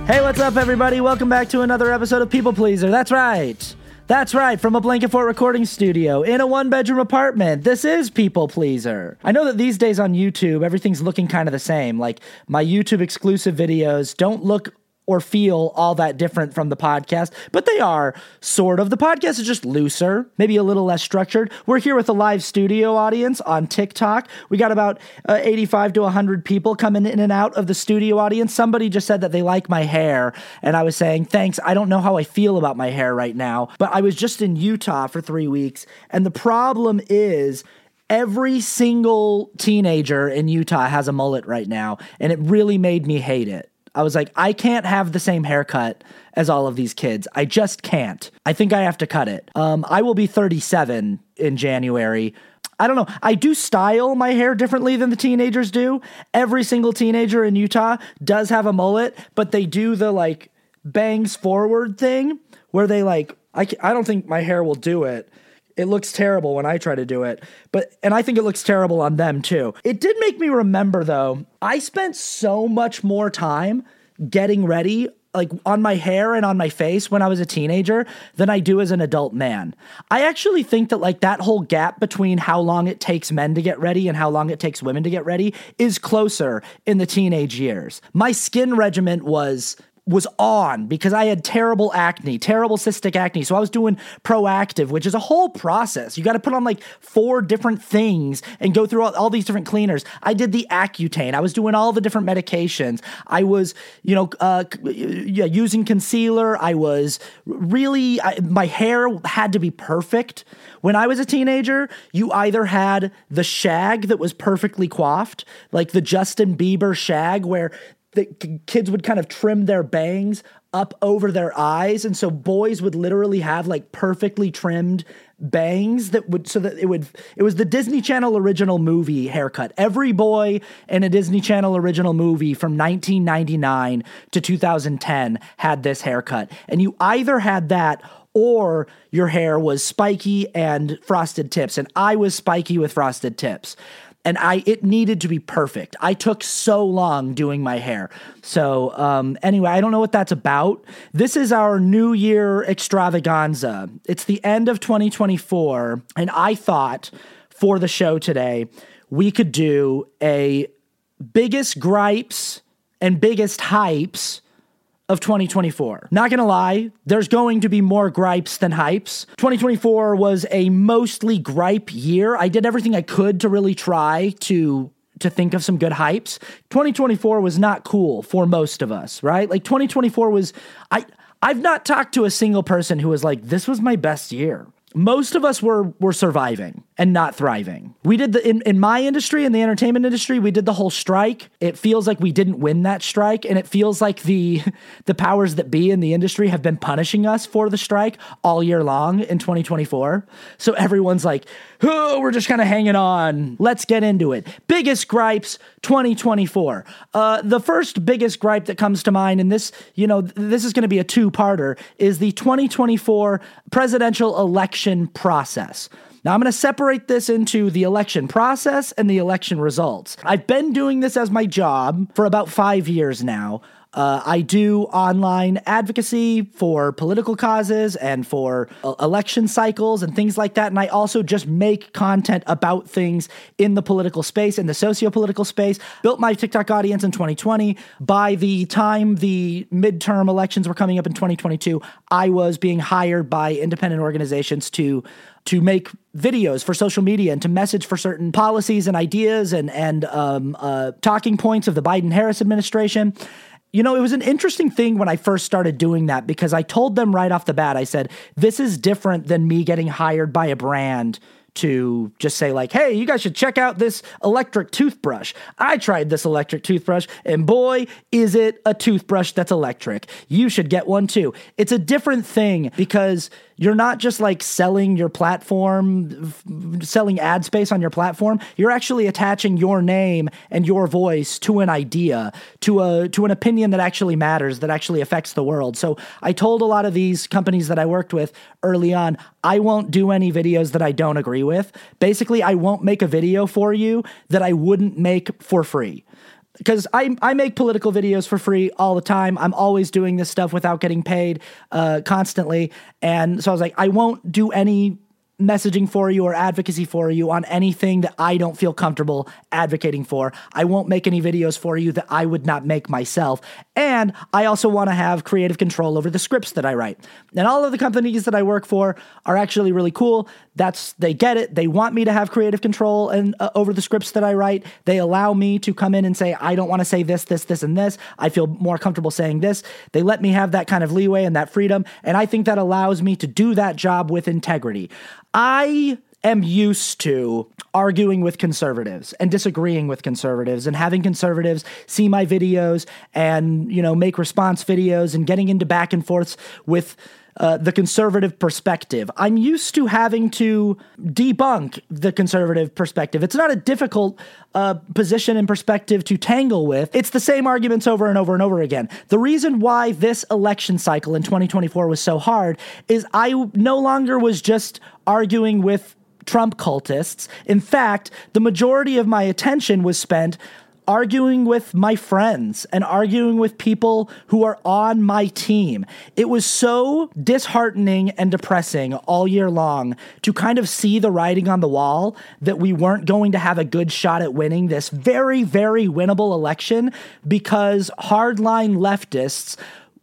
Hey, what's up, everybody? Welcome back to another episode of People Pleaser. That's right, from a Blanket Fort recording studio in a one-bedroom apartment. This is People Pleaser. I know that these days on YouTube, everything's looking kind of the same. Like, my YouTube exclusive videos don't look or feel all that different from the podcast, but they are sort of. The podcast is just looser, maybe a little less structured. We're here with a live studio audience on TikTok. We got about 85 to 100 people coming in and out of the studio audience. Somebody just said that they like my hair, and I was saying, thanks, I don't know how I feel about my hair right now, but I was just in Utah for 3 weeks, and the problem is every single teenager in Utah has a mullet right now, and it really made me hate it. I was like, I can't have the same haircut as all of these kids. I just can't. I think I have to cut it. I will be 37 in January. I don't know. I do style my hair differently than the teenagers do. Every single teenager in Utah does have a mullet, but they do the like bangs forward thing where they like, I don't think my hair will do it. It looks terrible when I try to do it, and I think it looks terrible on them too. It did make me remember though, I spent so much more time getting ready like on my hair and on my face when I was a teenager than I do as an adult man. I actually think that like that whole gap between how long it takes men to get ready and how long it takes women to get ready is closer in the teenage years. My skin regimen was on because I had terrible cystic acne. So I was doing Proactiv, which is a whole process. You got to put on like 4 different things and go through all these different cleaners. I did the Accutane. I was doing all the different medications. I was, using concealer. I was really, my hair had to be perfect. When I was a teenager, you either had the shag that was perfectly coiffed, like the Justin Bieber shag where the kids would kind of trim their bangs up over their eyes. And so boys would literally have like perfectly trimmed bangs it was the Disney Channel original movie haircut. Every boy in a Disney Channel original movie from 1999 to 2010 had this haircut. And you either had that or your hair was spiky and frosted tips. And I was spiky with frosted tips. And it needed to be perfect. I took so long doing my hair. So anyway, I don't know what that's about. This is our New Year extravaganza. It's the end of 2024. And I thought for the show today, we could do a biggest gripes and biggest hypes of 2024. Not gonna lie, there's going to be more gripes than hypes. 2024 was a mostly gripe year. I did everything I could to really try to think of some good hypes. 2024 was not cool for most of us, right? Like 2024 was, I've not talked to a single person who was like, this was my best year. Most of us were surviving and not thriving. We did in my industry, in the entertainment industry, we did the whole strike. It feels like we didn't win that strike, and it feels like the powers that be in the industry have been punishing us for the strike all year long in 2024. So everyone's like, oh, we're just kind of hanging on. Let's get into it. Biggest gripes 2024. The first biggest gripe that comes to mind, and this is going to be a two-parter, is the 2024 presidential election process. Now, I'm going to separate this into the election process and the election results. I've been doing this as my job for about 5 years now. I do online advocacy for political causes and for election cycles and things like that. And I also just make content about things in the political space, in the socio-political space. Built my TikTok audience in 2020. By the time the midterm elections were coming up in 2022, I was being hired by independent organizations to make videos for social media and to message for certain policies and ideas and talking points of the Biden-Harris administration. You know, it was an interesting thing when I first started doing that because I told them right off the bat, I said, this is different than me getting hired by a brand to just say like, hey, you guys should check out this electric toothbrush. I tried this electric toothbrush and boy, is it a toothbrush that's electric. You should get one too. It's a different thing because you're not just like selling your platform, selling ad space on your platform. You're actually attaching your name and your voice to an idea, to an opinion that actually matters, that actually affects the world. So I told a lot of these companies that I worked with early on, I won't do any videos that I don't agree with. Basically, I won't make a video for you that I wouldn't make for free. because I make political videos for free all the time. I'm always doing this stuff without getting paid constantly. And so I was like, I won't do any messaging for you or advocacy for you on anything that I don't feel comfortable advocating for. I won't make any videos for you that I would not make myself. And I also want to have creative control over the scripts that I write. And all of the companies that I work for are actually really cool. They get it. They want me to have creative control and over the scripts that I write. They allow me to come in and say, I don't want to say this, this, this, and this. I feel more comfortable saying this. They let me have that kind of leeway and that freedom. And I think that allows me to do that job with integrity. I am used to arguing with conservatives and disagreeing with conservatives and having conservatives see my videos and, make response videos and getting into back and forths with the conservative perspective. I'm used to having to debunk the conservative perspective. It's not a difficult position and perspective to tangle with. It's the same arguments over and over and over again. The reason why this election cycle in 2024 was so hard is I no longer was just arguing with Trump cultists. In fact, the majority of my attention was spent arguing with my friends and arguing with people who are on my team. It was so disheartening and depressing all year long to kind of see the writing on the wall that we weren't going to have a good shot at winning this very, very winnable election because hardline leftists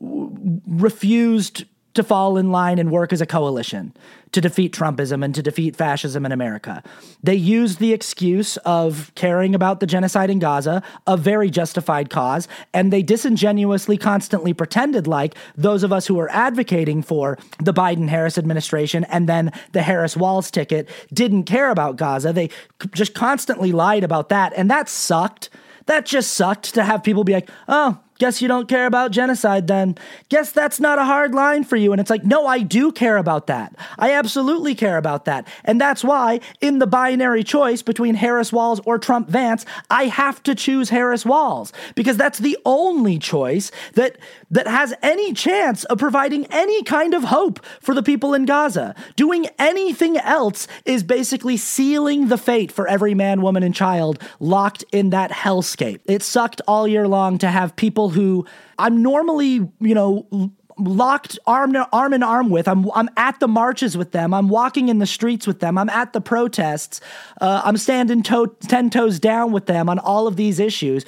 refused to fall in line and work as a coalition to defeat Trumpism and to defeat fascism in America. They used the excuse of caring about the genocide in Gaza, a very justified cause, and they disingenuously constantly pretended like those of us who were advocating for the Biden-Harris administration and then the Harris-Walz ticket didn't care about Gaza. They just constantly lied about that, and that sucked. That just sucked to have people be like, oh, guess you don't care about genocide then. Guess that's not a hard line for you. And it's like, no, I do care about that. I absolutely care about that. And that's why in the binary choice between Harris-Walz or Trump-Vance, I have to choose Harris-Walz because that's the only choice that has any chance of providing any kind of hope for the people in Gaza. Doing anything else is basically sealing the fate for every man, woman, and child locked in that hellscape. It sucked all year long to have people who I'm normally, locked arm in arm with. I'm at the marches with them. I'm walking in the streets with them. I'm at the protests. I'm standing 10 toes down with them on all of these issues.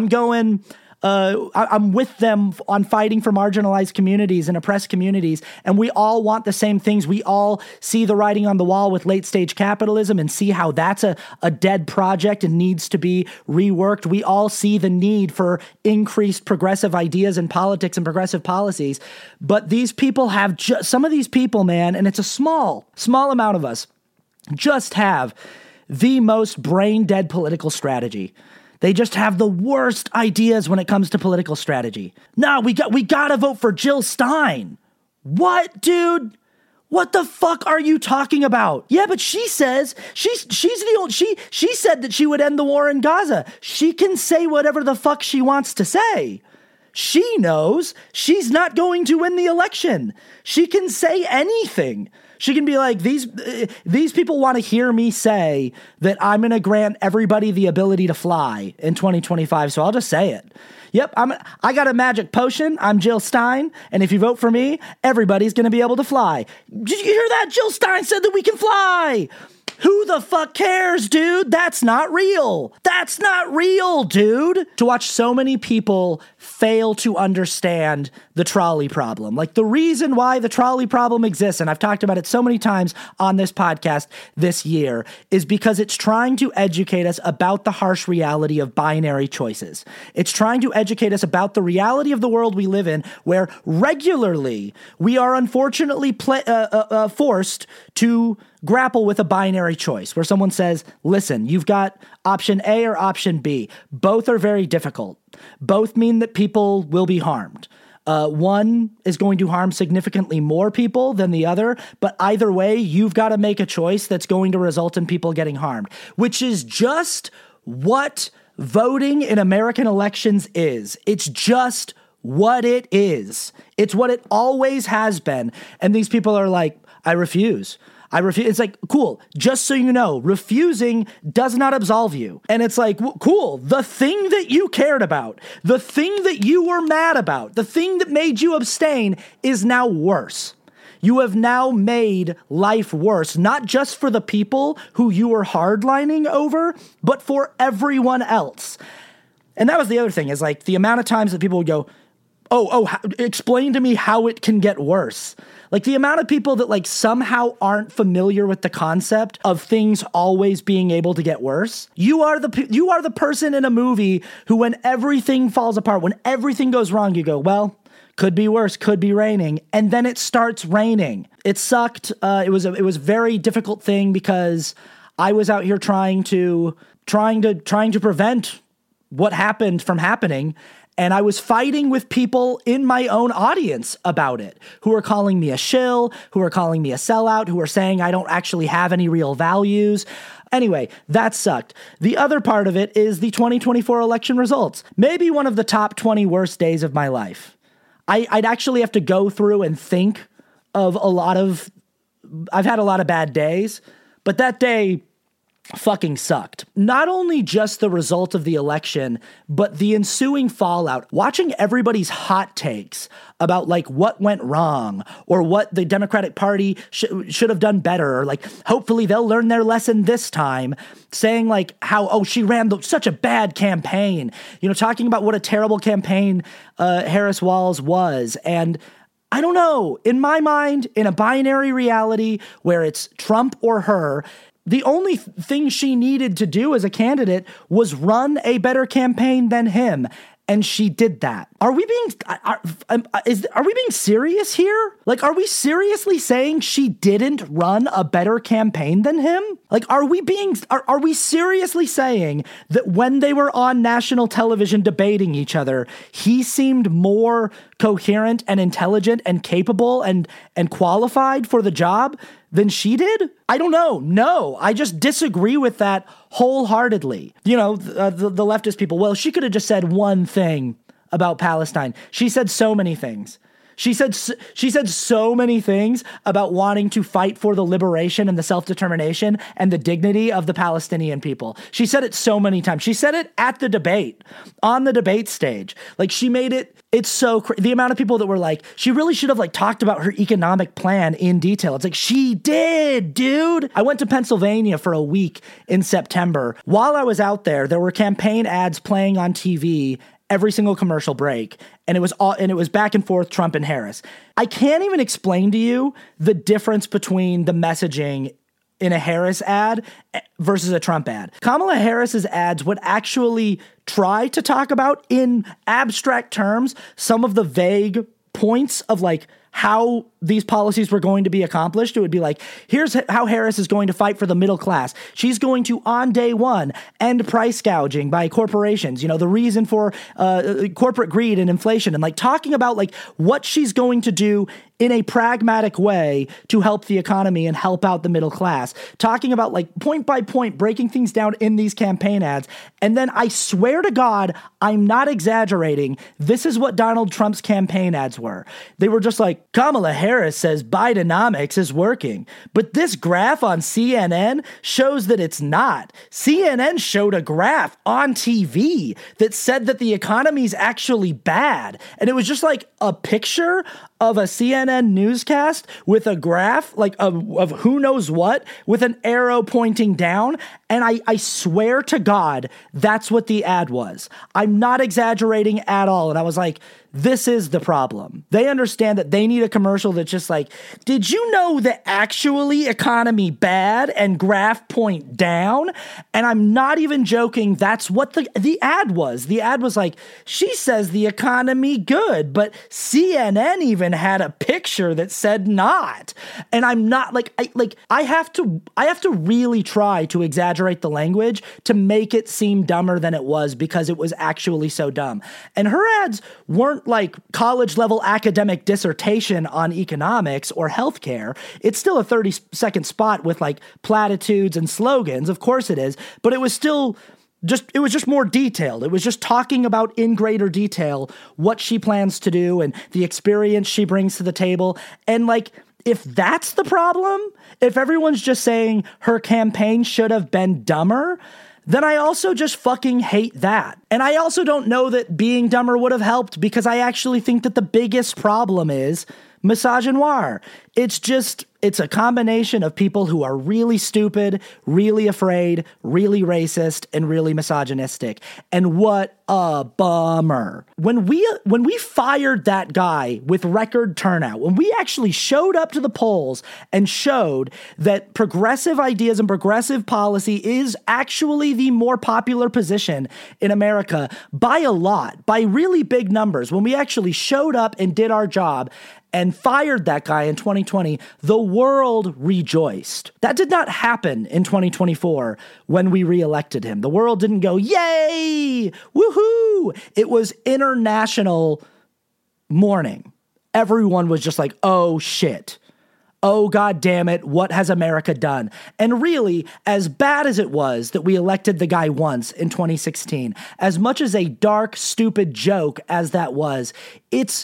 I'm with them on fighting for marginalized communities and oppressed communities, and we all want the same things. We all see the writing on the wall with late-stage capitalism and see how that's a dead project and needs to be reworked. We all see the need for increased progressive ideas in politics and progressive policies, but these people have some of these people, man, and it's a small amount of us, just have the most brain-dead political strategy. They just have the worst ideas when it comes to political strategy. No, we gotta vote for Jill Stein. What, dude? What the fuck are you talking about? Yeah, but she says she said that she would end the war in Gaza. She can say whatever the fuck she wants to say. She knows she's not going to win the election. She can say anything. She can be like, these people want to hear me say that I'm going to grant everybody the ability to fly in 2025, so I'll just say it. Yep, I got a magic potion. I'm Jill Stein, and if you vote for me, everybody's going to be able to fly. Did you hear that? Jill Stein said that we can fly. Who the fuck cares, dude? That's not real. That's not real, dude. To watch so many people fail to understand the trolley problem. Like the reason why the trolley problem exists, and I've talked about it so many times on this podcast this year, is because it's trying to educate us about the harsh reality of binary choices. It's trying to educate us about the reality of the world we live in, where regularly we are unfortunately forced to grapple with a binary choice where someone says, listen, you've got option A or option B. Both are very difficult. Both mean that people will be harmed. One is going to harm significantly more people than the other, but either way, you've got to make a choice that's going to result in people getting harmed, which is just what voting in American elections is. It's just what it is. It's what it always has been. And these people are like, I refuse. I refuse. It's like, cool, just so you know, refusing does not absolve you. And it's like, cool, the thing that you cared about, the thing that you were mad about, the thing that made you abstain is now worse. You have now made life worse, not just for the people who you were hardlining over, but for everyone else. And that was the other thing, is like the amount of times that people would go, explain to me how it can get worse. Like the amount of people that like somehow aren't familiar with the concept of things always being able to get worse. You are the person in a movie who, when everything falls apart, when everything goes wrong, you go, well, could be worse, could be raining, and then it starts raining. It sucked. It was a very difficult thing because I was out here trying to prevent what happened from happening. And I was fighting with people in my own audience about it, who are calling me a shill, who are calling me a sellout, who are saying I don't actually have any real values. Anyway, that sucked. The other part of it is the 2024 election results. Maybe one of the top 20 worst days of my life. I'd actually have to go through and think of I've had a lot of bad days, but that day fucking sucked. Not only just the result of the election, but the ensuing fallout. Watching everybody's hot takes about like what went wrong or what the Democratic Party should have done better, or like hopefully they'll learn their lesson this time, saying like how, she ran such a bad campaign, talking about what a terrible campaign Harris Walz was. And I don't know, in my mind, in a binary reality where it's Trump or her, the only thing she needed to do as a candidate was run a better campaign than him. And she did that. Are we being serious here? Like, are we seriously saying she didn't run a better campaign than him? Like, are we seriously saying that when they were on national television debating each other, he seemed more coherent and intelligent and capable and qualified for the job than she did? I don't know. No, I just disagree with that wholeheartedly. The leftist people, well, she could have just said one thing about Palestine. She said so many things. She said so many things about wanting to fight for the liberation and the self-determination and the dignity of the Palestinian people. She said it so many times. She said it at the debate, on the debate stage. Like, she made it's so the amount of people that were like, she really should have like talked about her economic plan in detail. It's like, she did, dude. I went to Pennsylvania for a week in September. While I was out there were campaign ads playing on TV every single commercial break. And it was back and forth, Trump and Harris. I can't even explain to you the difference between the messaging in a Harris ad versus a Trump ad. Kamala Harris's ads would actually try to talk about in abstract terms some of the vague points of like how these policies were going to be accomplished. It would be like, here's how Harris is going to fight for the middle class. She's going to, on day one, end price gouging by corporations, the reason for corporate greed and inflation, and like talking about like what she's going to do in a pragmatic way to help the economy and help out the middle class, talking about like point by point, breaking things down in these campaign ads. And then I swear to God, I'm not exaggerating, this is what Donald Trump's campaign ads were. They were just like, Kamala Harris says Bidenomics is working, but this graph on CNN shows that it's not. CNN showed a graph on TV that said that the economy's actually bad. And it was just like a picture of a CNN newscast with a graph like of who knows what with an arrow pointing down. And I swear to God, that's what the ad was. I'm not exaggerating at all. And I was like, this is the problem. They understand that they need a commercial that's just like, did you know that actually economy bad and graph point down? And I'm not even joking. That's what the ad was. The ad was like, she says the economy good, but CNN even had a picture that said not. And I'm not I have to really try to exaggerate the language to make it seem dumber than it was, because it was actually so dumb. And her ads weren't like college level academic dissertation on economics or healthcare. It's still a 30-second spot with like platitudes and slogans. Of course it is, but it was still it was just more detailed. It was just talking about in greater detail what she plans to do and the experience she brings to the table. And like, if that's the problem, if everyone's just saying her campaign should have been dumber, then I also just fucking hate that. And I also don't know that being dumber would have helped, because I actually think that the biggest problem is misogynoir. It's a combination of people who are really stupid, really afraid, really racist, and really misogynistic. And what a bummer. When we fired that guy with record turnout, when we actually showed up to the polls and showed that progressive ideas and progressive policy is actually the more popular position in America by a lot, by really big numbers, when we actually showed up and did our job and fired that guy in 2020, the world rejoiced. That did not happen in 2024 when we reelected him. The world didn't go, yay, woohoo. It was international mourning. Everyone was just like, oh shit. Oh, God damn it, what has America done? And really, as bad as it was that we elected the guy once in 2016, as much as a dark, stupid joke as that was, it's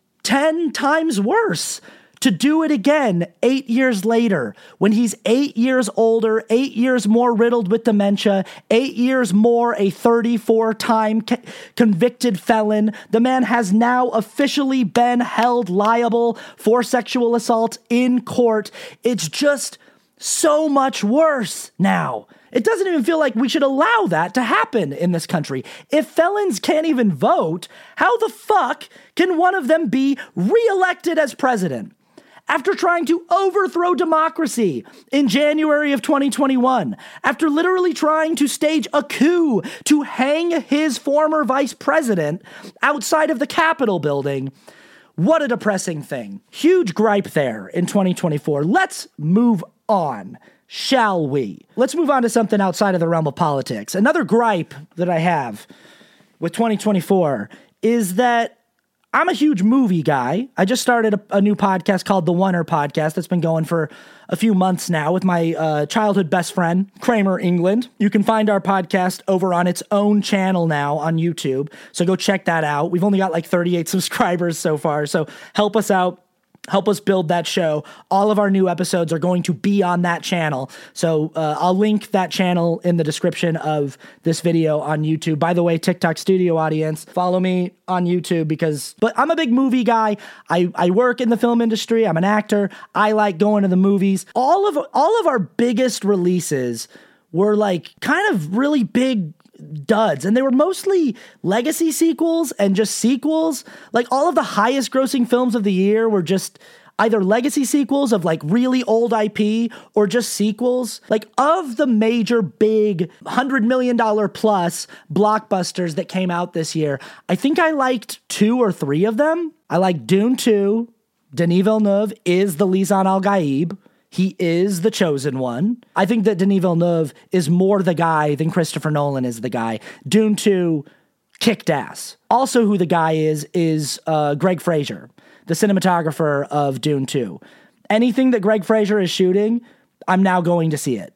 10 times worse to do it again 8 years later, when he's 8 years older, 8 years more riddled with dementia, 8 years more a 34-time convicted felon. The man has now officially been held liable for sexual assault in court. It's just so much worse now. It doesn't even feel like we should allow that to happen in this country. If felons can't even vote, how the fuck can one of them be reelected as president? After trying to overthrow democracy in January of 2021, after literally trying to stage a coup to hang his former vice president outside of the Capitol building, what a depressing thing. Huge gripe there in 2024. Let's move on. Shall we? Let's move on to something outside of the realm of politics. Another gripe that I have with 2024 is that I'm a huge movie guy. I just started a new podcast called The Oneer Podcast that's been going for a few months now with my childhood best friend, Kramer England. You can find our podcast over on its own channel now on YouTube, so go check that out. We've only got like 38 subscribers so far, so help us out. Help us build that show. All of our new episodes are going to be on that channel. So I'll link that channel in the description of this video on YouTube. By the way, TikTok Studio audience, follow me on YouTube but I'm a big movie guy. I work in the film industry. I'm an actor. I like going to the movies. All of our biggest releases were like kind of really big duds, and they were mostly legacy sequels and just sequels. Like all of the highest grossing films of the year were just either legacy sequels of like really old IP or just sequels. Like of the major big $100 million plus blockbusters that came out this year, I think I liked 2 or 3 of them. I like Dune 2. Denis Villeneuve is the Lisan al-Gaib. He is the chosen one. I think that Denis Villeneuve is more the guy than Christopher Nolan is the guy. Dune 2 kicked ass. Also who the guy is Greg Fraser, the cinematographer of Dune 2. Anything that Greg Fraser is shooting, I'm now going to see it.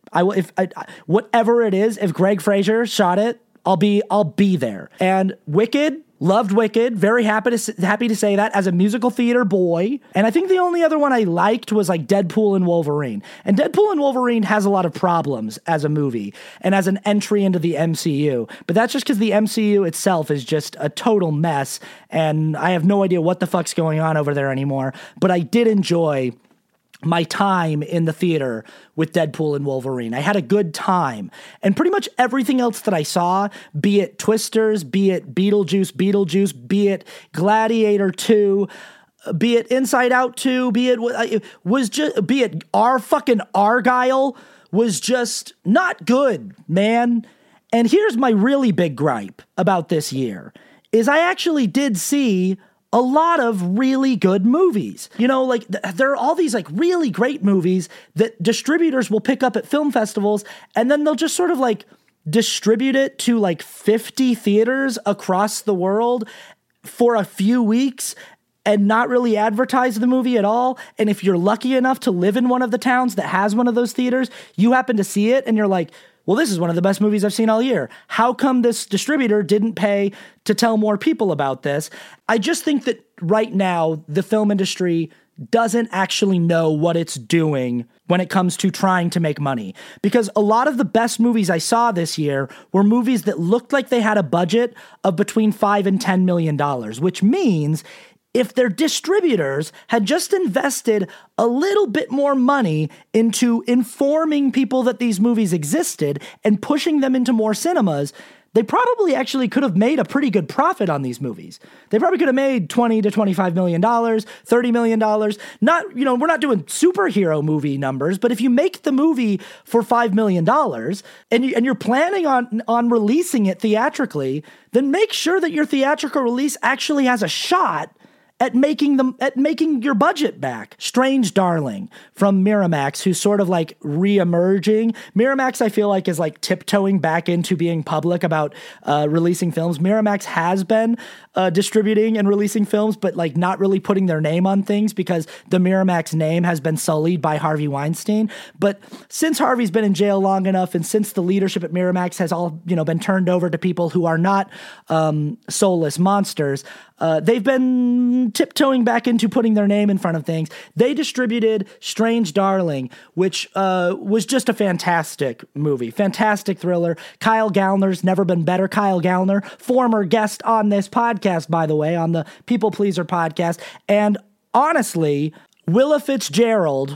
Whatever it is, if Greg Fraser shot it, I'll be there. And Wicked, loved Wicked. Very happy to say that as a musical theater boy. And I think the only other one I liked was like Deadpool and Wolverine. And Deadpool and Wolverine has a lot of problems as a movie and as an entry into the MCU. But that's just because the MCU itself is just a total mess. And I have no idea what the fuck's going on over there anymore. But I did enjoy my time in the theater with Deadpool and Wolverine. I had a good time. And pretty much everything else that I saw, be it Twisters, be it Beetlejuice, be it Gladiator 2, be it Inside Out 2, be it our fucking Argyle, was just not good, man. And here's my really big gripe about this year, is I actually did see a lot of really good movies. You know, like there are all these like really great movies that distributors will pick up at film festivals, and then they'll just sort of like distribute it to like 50 theaters across the world for a few weeks and not really advertise the movie at all. And if you're lucky enough to live in one of the towns that has one of those theaters, you happen to see it and you're like, well, this is one of the best movies I've seen all year. How come this distributor didn't pay to tell more people about this? I just think that right now, the film industry doesn't actually know what it's doing when it comes to trying to make money. Because a lot of the best movies I saw this year were movies that looked like they had a budget of between $5 and $10 million, which means if their distributors had just invested a little bit more money into informing people that these movies existed and pushing them into more cinemas, they probably actually could have made a pretty good profit on these movies. They probably could have made $20 to $25 million, $30 million. Not, we're not doing superhero movie numbers, but if you make the movie for $5 million and you're planning on releasing it theatrically, then make sure that your theatrical release actually has a shot at making your budget back. Strange Darling from Miramax, who's sort of like re-emerging. Miramax, I feel like, is like tiptoeing back into being public about releasing films. Miramax has been distributing and releasing films, but like not really putting their name on things because the Miramax name has been sullied by Harvey Weinstein. But since Harvey's been in jail long enough, and since the leadership at Miramax has all been turned over to people who are not soulless monsters, they've been tiptoeing back into putting their name in front of things. They distributed Strange Darling, which was just a fantastic movie, fantastic thriller. Kyle Gallner's never been better. Kyle Gallner, former guest on this podcast, by the way, on the People Pleaser podcast. And honestly, Willa Fitzgerald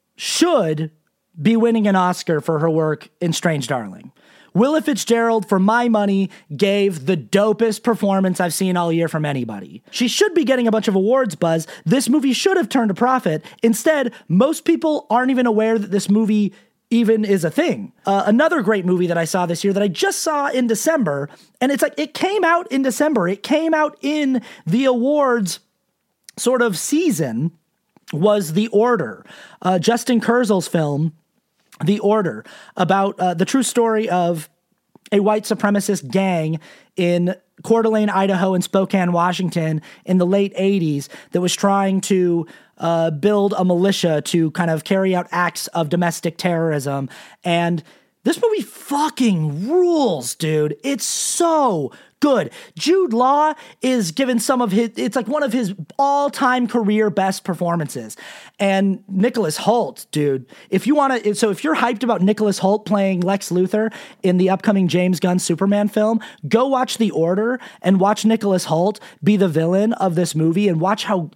should be winning an Oscar for her work in Strange Darling. Willa Fitzgerald, for my money, gave the dopest performance I've seen all year from anybody. She should be getting a bunch of awards buzz. This movie should have turned a profit. Instead, most people aren't even aware that this movie even is a thing. Another great movie that I saw this year that I just saw in December, and it's like it came out in December. It came out in the awards sort of season, was The Order, Justin Kurzel's film, The Order, about the true story of a white supremacist gang in Coeur d'Alene, Idaho, and Spokane, Washington in the late 80s that was trying to build a militia to kind of carry out acts of domestic terrorism. And this movie fucking rules, dude. It's so good. Jude Law is given some of his, it's like one of his all-time career best performances. And Nicholas Hoult, dude, if you're hyped about Nicholas Hoult playing Lex Luthor in the upcoming James Gunn Superman film, go watch The Order and watch Nicholas Hoult be the villain of this movie and watch how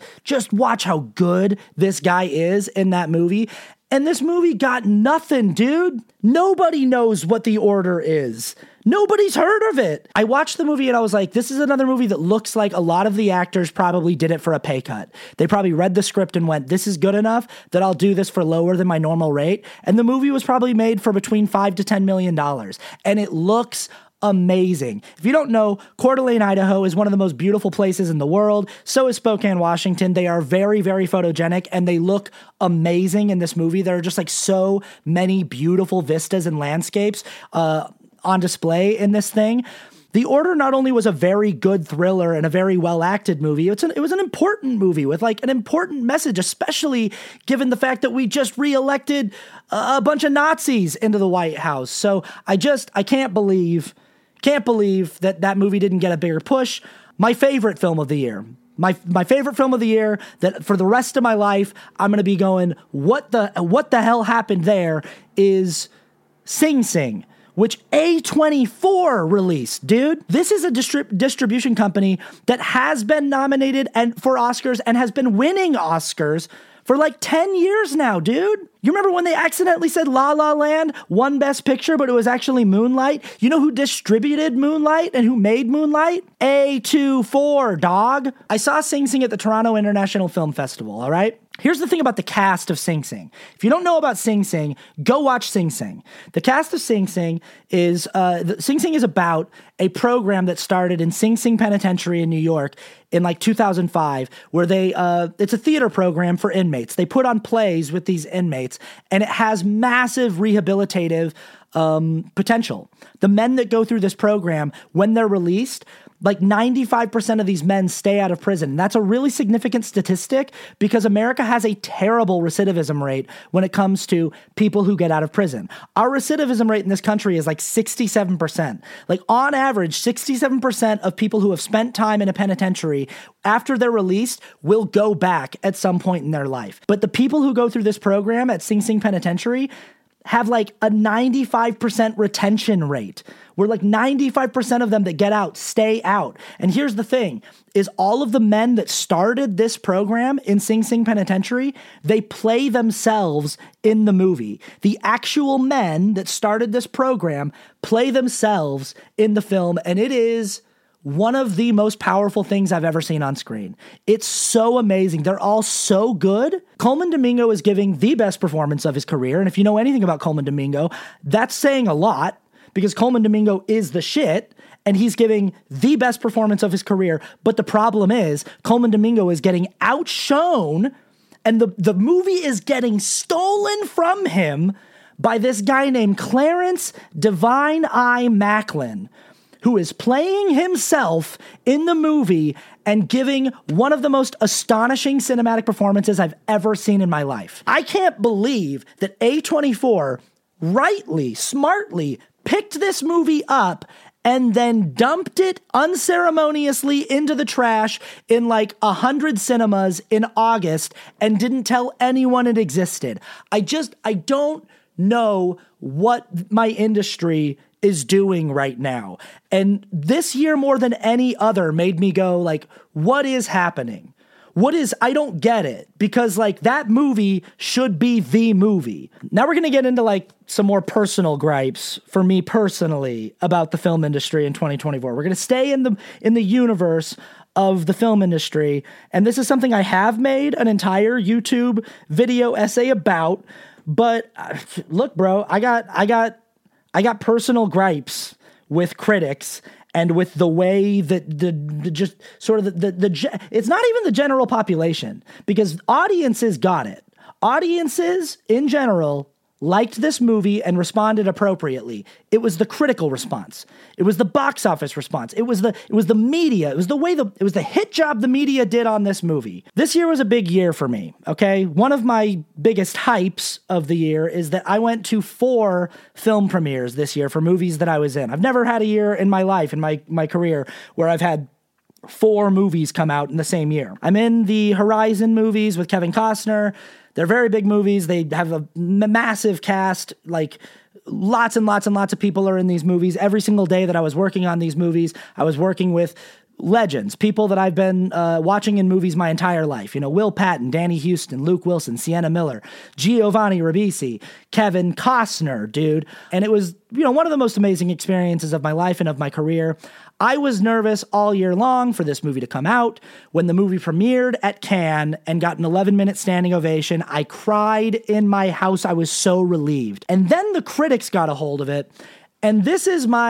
good this guy is in that movie. And this movie got nothing, dude. Nobody knows what The Order is. Nobody's heard of it. I watched the movie and I was like, this is another movie that looks like a lot of the actors probably did it for a pay cut. They probably read the script and went, this is good enough that I'll do this for lower than my normal rate. And the movie was probably made for between $5 to $10 million. And it looks amazing. If you don't know, Coeur d'Alene, Idaho is one of the most beautiful places in the world. So is Spokane, Washington. They are very, very photogenic and they look amazing in this movie. There are just like so many beautiful vistas and landscapes on display in this thing. The Order not only was a very good thriller and a very well-acted movie, it was an important movie with like an important message, especially given the fact that we just re-elected a bunch of Nazis into the White House. So I can't believe that movie didn't get a bigger push. My favorite film of the year. My favorite film of the year that for the rest of my life, I'm going to be going, what the hell happened there, is Sing Sing, which A24 released, dude. This is a distribution company that has been nominated for Oscars and has been winning Oscars for like 10 years now, dude. You remember when they accidentally said La La Land won Best Picture, but it was actually Moonlight? You know who distributed Moonlight and who made Moonlight? A24, dog. I saw Sing Sing at the Toronto International Film Festival, all right? Here's the thing about the cast of Sing Sing. If you don't know about Sing Sing, go watch Sing Sing. The cast of Sing Sing is about a program that started in Sing Sing Penitentiary in New York in like 2005, where it's a theater program for inmates. They put on plays with these inmates, and it has massive rehabilitative potential. The men that go through this program, when they're released, Like 95% of these men stay out of prison. And that's a really significant statistic because America has a terrible recidivism rate when it comes to people who get out of prison. Our recidivism rate in this country is like 67%. Like on average, 67% of people who have spent time in a penitentiary after they're released will go back at some point in their life. But the people who go through this program at Sing Sing Penitentiary have like a 95% retention rate, where like 95% of them that get out stay out. And here's the thing, is all of the men that started this program in Sing Sing Penitentiary, they play themselves in the movie. The actual men that started this program play themselves in the film, and it is one of the most powerful things I've ever seen on screen. It's so amazing. They're all so good. Colman Domingo is giving the best performance of his career. And if you know anything about Colman Domingo, that's saying a lot because Colman Domingo is the shit and he's giving the best performance of his career. But the problem is Colman Domingo is getting outshone and the movie is getting stolen from him by this guy named Clarence Divine Eye Macklin, who is playing himself in the movie and giving one of the most astonishing cinematic performances I've ever seen in my life. I can't believe that A24 rightly, smartly picked this movie up and then dumped it unceremoniously into the trash in like 100 cinemas in August and didn't tell anyone it existed. I don't know what my industry is doing right now. And this year more than any other made me go like, what is happening? I don't get it, because like that movie should be the movie. Now we're going to get into like some more personal gripes for me personally about the film industry in 2024. We're going to stay in the universe of the film industry. And this is something I have made an entire YouTube video essay about, but look, bro, I got personal gripes with critics and with the way that it's not even the general population, because audiences got it. Audiences in general liked this movie and responded appropriately. It was the critical response. It was the box office response. It was the media. It was the hit job the media did on this movie. This year was a big year for me, okay? One of my biggest hypes of the year is that I went to 4 film premieres this year for movies that I was in. I've never had a year in my life, in my career, where I've had 4 movies come out in the same year. I'm in the Horizon movies with Kevin Costner. They're very big movies. They have a massive cast, like lots and lots and lots of people are in these movies. Every single day that I was working on these movies, I was working with legends, people that I've been watching in movies my entire life. You know, Will Patton, Danny Houston, Luke Wilson, Sienna Miller, Giovanni Ribisi, Kevin Costner, dude. And it was, you know, one of the most amazing experiences of my life and of my career. I was nervous all year long for this movie to come out. When the movie premiered at Cannes and got an 11-minute standing ovation, I cried in my house. I was so relieved. And then the critics got a hold of it. And it's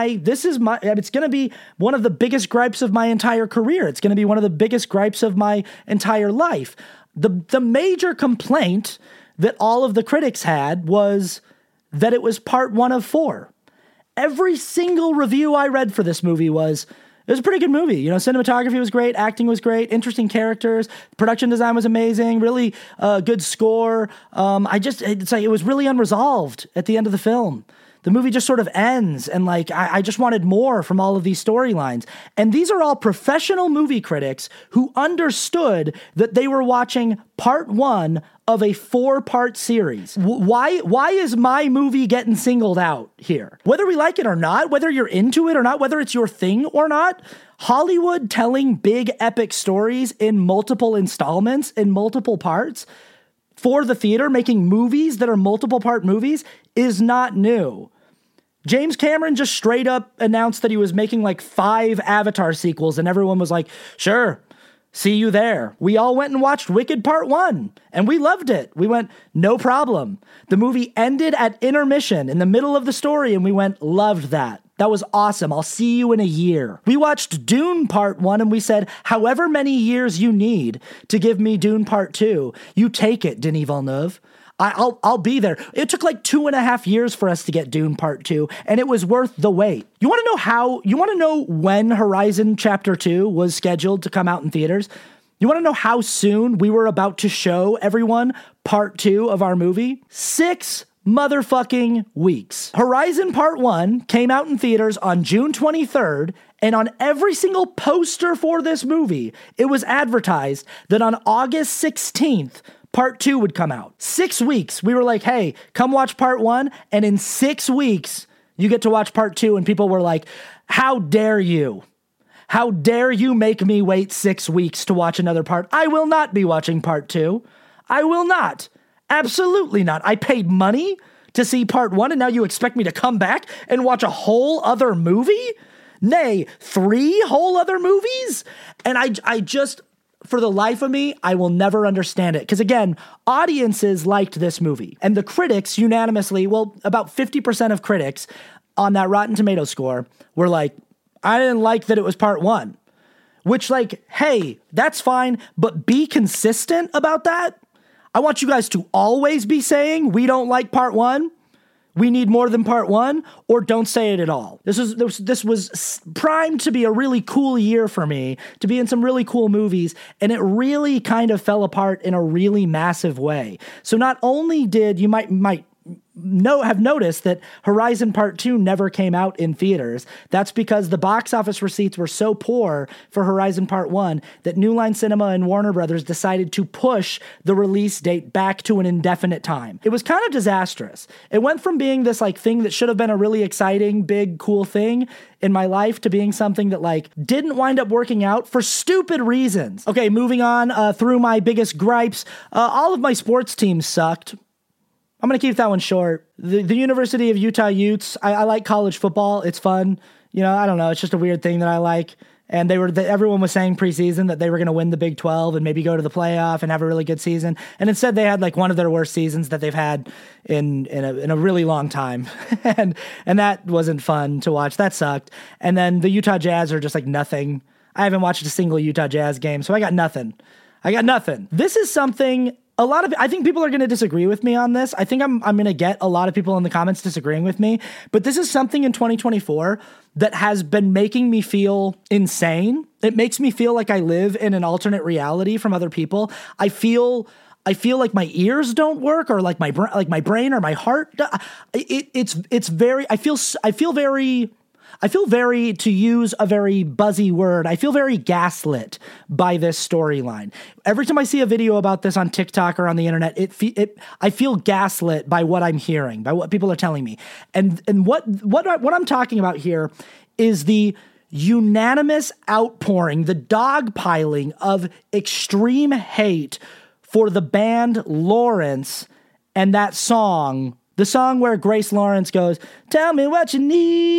going to be one of the biggest gripes of my entire career. It's going to be one of the biggest gripes of my entire life. The major complaint that all of the critics had was that it was part 1 of 4. Every single review I read for this movie was, it was a pretty good movie. You know, cinematography was great, acting was great, interesting characters, production design was amazing, really good score. It was really unresolved at the end of the film. The movie just sort of ends, and like I just wanted more from all of these storylines. And these are all professional movie critics who understood that they were watching part 1 of a 4-part series. Why is my movie getting singled out here? Whether we like it or not, whether you're into it or not, whether it's your thing or not, Hollywood telling big epic stories in multiple installments, in multiple parts, for the theater, making movies that are multiple part movies is not new. James Cameron just straight up announced that he was making like 5 Avatar sequels, and everyone was like, sure, see you there. We all went and watched Wicked Part 1, and we loved it. We went, no problem. The movie ended at intermission in the middle of the story, and we went, loved that. That was awesome. I'll see you in a year. We watched Dune Part 1 and we said, however many years you need to give me Dune Part 2, you take it, Denis Villeneuve. I'll be there. It took like 2.5 years for us to get Dune Part 2, and it was worth the wait. You want to know when Horizon Chapter 2 was scheduled to come out in theaters? You want to know how soon we were about to show everyone Part 2 of our movie? 6 motherfucking weeks. Horizon Part 1 came out in theaters on June 23rd, and on every single poster for this movie, it was advertised that on August 16th, Part 2 would come out. 6 weeks. We were like, hey, come watch Part 1, and in 6 weeks, you get to watch Part 2, and people were like, how dare you? How dare you make me wait 6 weeks to watch another part? I will not be watching Part 2. I will not. Absolutely not. I paid money to see Part 1, and now you expect me to come back and watch a whole other movie? Nay, 3 whole other movies? And I just... for the life of me, I will never understand it. Because again, audiences liked this movie. And the critics unanimously, well, about 50% of critics on that Rotten Tomatoes score were like, I didn't like that it was Part 1. Which, like, hey, that's fine, but be consistent about that. I want you guys to always be saying, we don't like Part 1. We need more than Part 1, or don't say it at all. This was primed to be a really cool year for me, to be in some really cool movies, and it really kind of fell apart in a really massive way. So not only did you might have noticed that Horizon Part 2 never came out in theaters. That's because the box office receipts were so poor for Horizon Part 1 that New Line Cinema and Warner Brothers decided to push the release date back to an indefinite time. It was kind of disastrous. It went from being this like thing that should have been a really exciting, big, cool thing in my life to being something that like didn't wind up working out for stupid reasons. Okay, moving on through my biggest gripes. All of my sports teams sucked. I'm going to keep that one short. The University of Utah Utes, I like college football. It's fun. You know, I don't know. It's just a weird thing that I like. And everyone was saying preseason that they were going to win the Big 12 and maybe go to the playoff and have a really good season. And instead they had like one of their worst seasons that they've had in a really long time. and that wasn't fun to watch. That sucked. And then the Utah Jazz are just like nothing. I haven't watched a single Utah Jazz game, so I got nothing. This is something... I think people are going to disagree with me on this. I think I'm going to get a lot of people in the comments disagreeing with me, but this is something in 2024 that has been making me feel insane. It makes me feel like I live in an alternate reality from other people. I feel like my ears don't work, or like my brain or my heart. I feel very, to use a very buzzy word, I feel very gaslit by this storyline. Every time I see a video about this on TikTok or on the internet, I feel gaslit by what I'm hearing, by what people are telling me. And what I'm talking about here is the unanimous outpouring, the dogpiling of extreme hate for the band Lawrence and that song. The song where Grace Lawrence goes, tell me what you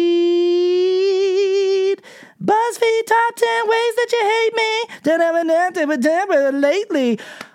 need. BuzzFeed top 10 ways that you hate me. Lately.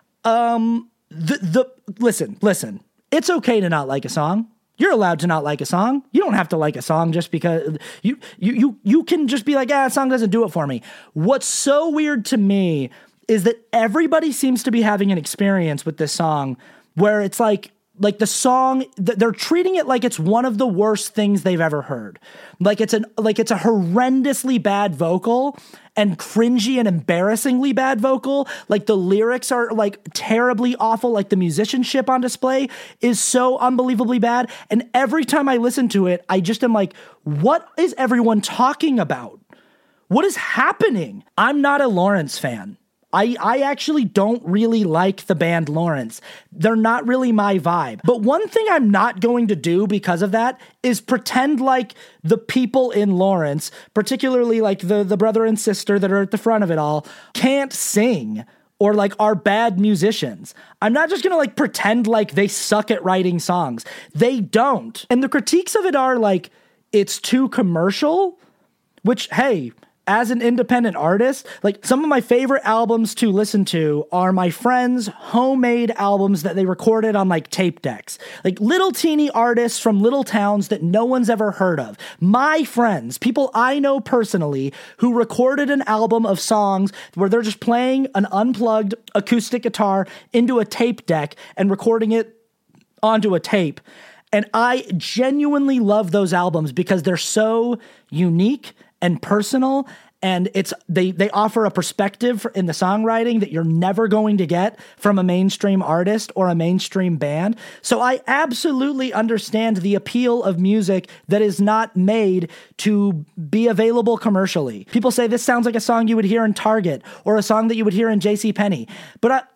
Listen. It's okay to not like a song. You're allowed to not like a song. You don't have to like a song just because you can just be like, that song doesn't do it for me. What's so weird to me is that everybody seems to be having an experience with this song where it's like the song, they're treating it like it's one of the worst things they've ever heard. Like it's a horrendously bad vocal and cringy and embarrassingly bad vocal. Like the lyrics are like terribly awful. Like the musicianship on display is so unbelievably bad. And every time I listen to it, I just am like, what is everyone talking about? What is happening? I'm not a Lawrence fan. I actually don't really like the band Lawrence. They're not really my vibe. But one thing I'm not going to do because of that is pretend like the people in Lawrence, particularly like the brother and sister that are at the front of it all, can't sing or like are bad musicians. I'm not just gonna like pretend like they suck at writing songs. They don't. And the critiques of it are like, it's too commercial, which, hey, as an independent artist, like some of my favorite albums to listen to are my friends' homemade albums that they recorded on like tape decks. Like little teeny artists from little towns that no one's ever heard of. My friends, people I know personally, who recorded an album of songs where they're just playing an unplugged acoustic guitar into a tape deck and recording it onto a tape. And I genuinely love those albums because they're so unique and personal, and they offer a perspective in the songwriting that you're never going to get from a mainstream artist or a mainstream band. So I absolutely understand the appeal of music that is not made to be available commercially. People say this sounds like a song you would hear in Target or a song that you would hear in JCPenney. But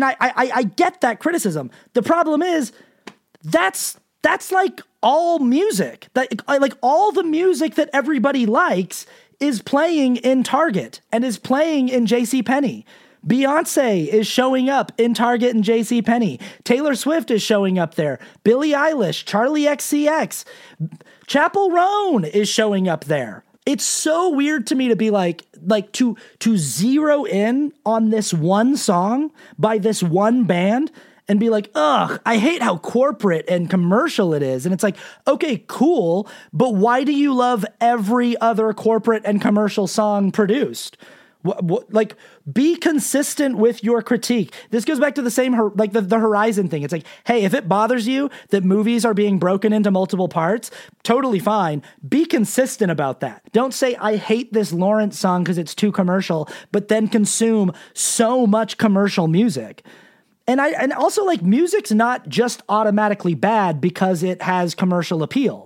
I get that criticism. The problem is that's like all music. Like all the music that everybody likes is playing in Target and is playing in JCPenney. Beyonce is showing up in Target and JCPenney. Taylor Swift is showing up there. Billie Eilish, Charlie XCX, Chappell Roan is showing up there. It's so weird to me to be like to zero in on this one song by this one band and be like, ugh, I hate how corporate and commercial it is. And it's like, okay, cool, but why do you love every other corporate and commercial song produced? Like, be consistent with your critique. This goes back to the same, like the Horizon thing. It's like, hey, if it bothers you that movies are being broken into multiple parts, totally fine. Be consistent about that. Don't say, I hate this Lawrence song because it's too commercial, but then consume so much commercial music. And also, like, music's not just automatically bad because it has commercial appeal.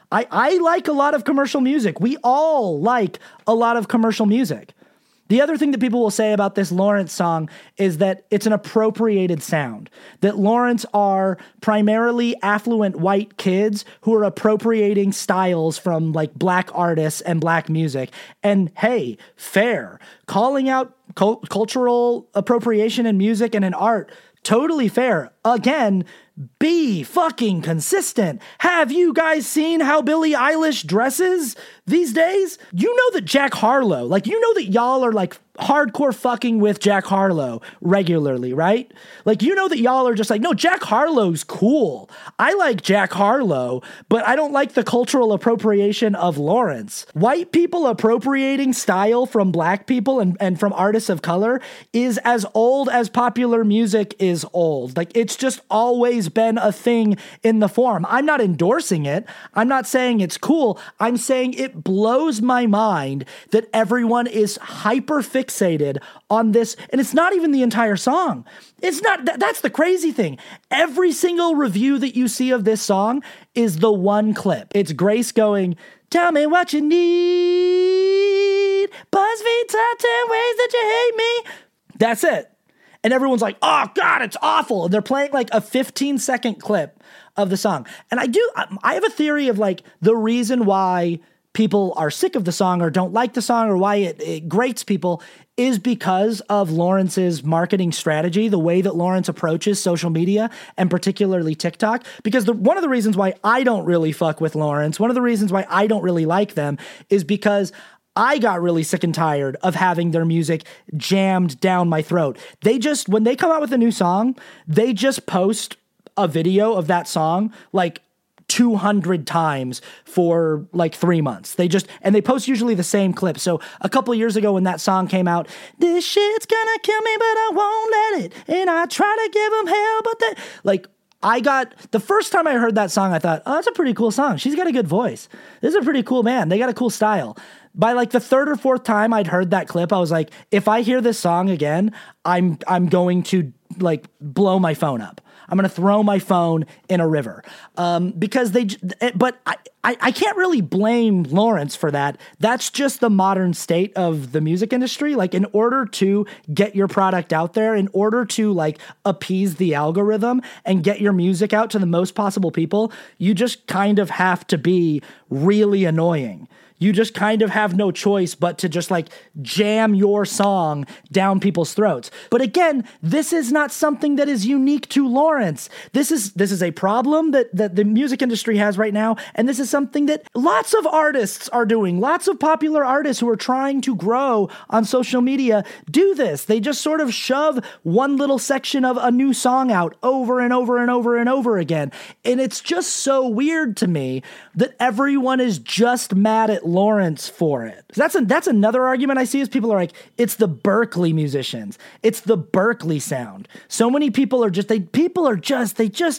I like a lot of commercial music. We all like a lot of commercial music. The other thing that people will say about this Lawrence song is that it's an appropriated sound. That Lawrence are primarily affluent white kids who are appropriating styles from like black artists and black music. And hey, fair. Calling out cultural appropriation in music and in art, totally fair. Again, be fucking consistent. Have you guys seen how Billie Eilish dresses these days? You know that Jack Harlow, like, you know that y'all are like hardcore fucking with Jack Harlow regularly, right? Like, you know that y'all are just like, no, Jack Harlow's cool. I like Jack Harlow, but I don't like the cultural appropriation of Lawrence. White people appropriating style from black people and from artists of color is as old as popular music is old. Like, it's just always been a thing in the form. I'm not endorsing it. I'm not saying it's cool. I'm saying it blows my mind that everyone is hyper fixated on this. And it's not even the entire song. It's not, that's the crazy thing. Every single review that you see of this song is the one clip. It's Grace going, tell me what you need. BuzzFeed top 10 ways that you hate me. That's it. And everyone's like, oh God, it's awful. And they're playing like a 15-second clip of the song. And I have a theory of like the reason why people are sick of the song or don't like the song or why it grates people is because of Lawrence's marketing strategy, the way that Lawrence approaches social media and particularly TikTok. Because one of the reasons why I don't really fuck with Lawrence, one of the reasons why I don't really like them is because I got really sick and tired of having their music jammed down my throat. When they come out with a new song, they just post a video of that song like 200 times for like 3 months. They post usually the same clip. So a couple of years ago when that song came out, this shit's gonna kill me, but I won't let it. And I try to give them hell, but the first time I heard that song, I thought, oh, that's a pretty cool song. She's got a good voice. This is a pretty cool band. They got a cool style. By like the third or fourth time I'd heard that clip, I was like, if I hear this song again, I'm going to like blow my phone up. I'm going to throw my phone in a river. Because but I can't really blame Lawrence for that. That's just the modern state of the music industry. Like, in order to get your product out there, in order to like appease the algorithm and get your music out to the most possible people, you just kind of have to be really annoying. You just kind of have no choice but to just like jam your song down people's throats. But again, this is not something that is unique to Lawrence. This is a problem that the music industry has right now, and this is something that lots of artists are doing. Lots of popular artists who are trying to grow on social media do this. They just sort of shove one little section of a new song out over and over and over and over again. And it's just so weird to me that everyone is just mad at Lawrence for it. That's another argument I see is people are like, it's the Berkeley musicians. It's the Berkeley sound. So many people are just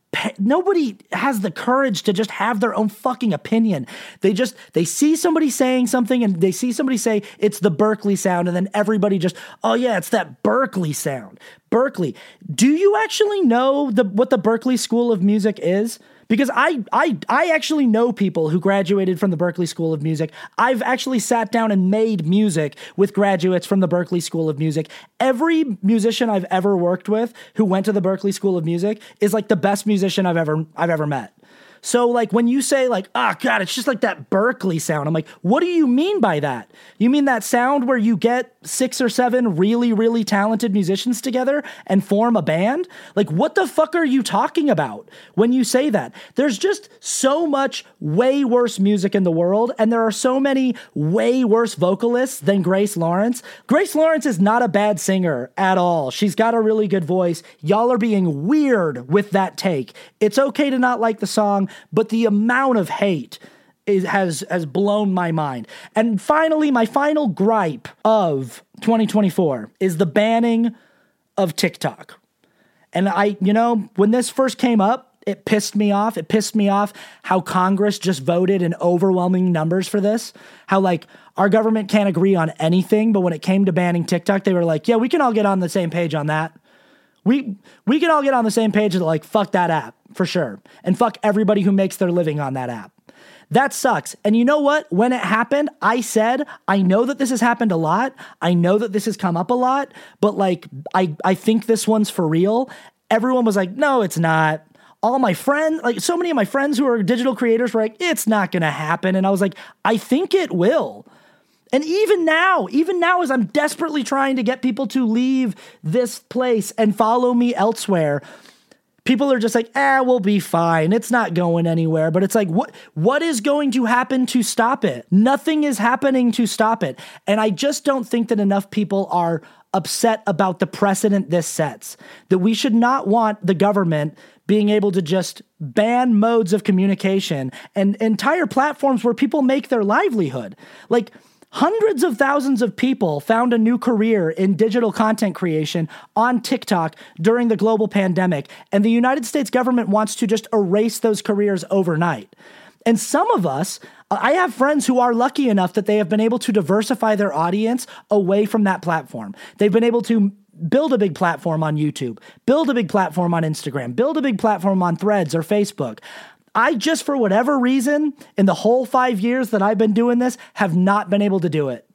nobody has the courage to just have their own fucking opinion. They see somebody saying something and they see somebody say it's the Berkeley sound, and then everybody just, oh yeah, it's that Berkeley sound. Berkeley. Do you actually know what the Berkeley School of Music is? Because I actually know people who graduated from the Berkeley School of Music. I've actually sat down and made music with graduates from the Berkeley School of Music. Every musician I've ever worked with who went to the Berkeley School of Music is like the best musician I've ever met. So like when you say like, oh God, it's just like that Berkeley sound. I'm like, what do you mean by that? You mean that sound where you get 6 or 7 really, really talented musicians together and form a band? Like, what the fuck are you talking about when you say that? There's just so much way worse music in the world, and there are so many way worse vocalists than Grace Lawrence. Grace Lawrence is not a bad singer at all. She's got a really good voice. Y'all are being weird with that take. It's okay to not like the song, but the amount of hate has blown my mind. And finally, my final gripe of 2024 is the banning of TikTok. And when this first came up, it pissed me off. It pissed me off how Congress just voted in overwhelming numbers for this. How like our government can't agree on anything, but when it came to banning TikTok, they were like, yeah, we can all get on the same page on that. We can all get on the same page and like, fuck that app for sure. And fuck everybody who makes their living on that app. That sucks. And you know what? When it happened, I said, I know that this has happened a lot. I know that this has come up a lot, but like, I think this one's for real. Everyone was like, no, it's not. All my friends, like so many of my friends who are digital creators were like, it's not going to happen. And I was like, I think it will. And even now, as I'm desperately trying to get people to leave this place and follow me elsewhere, people are just like, we'll be fine. It's not going anywhere. But it's like, what is going to happen to stop it? Nothing is happening to stop it. And I just don't think that enough people are upset about the precedent this sets. That we should not want the government being able to just ban modes of communication and entire platforms where people make their livelihood. Like, hundreds of thousands of people found a new career in digital content creation on TikTok during the global pandemic, and the United States government wants to just erase those careers overnight. And some of us, I have friends who are lucky enough that they have been able to diversify their audience away from that platform. They've been able to build a big platform on YouTube, build a big platform on Instagram, build a big platform on Threads or Facebook. I just, for whatever reason, in the whole 5 years that I've been doing this, have not been able to do it.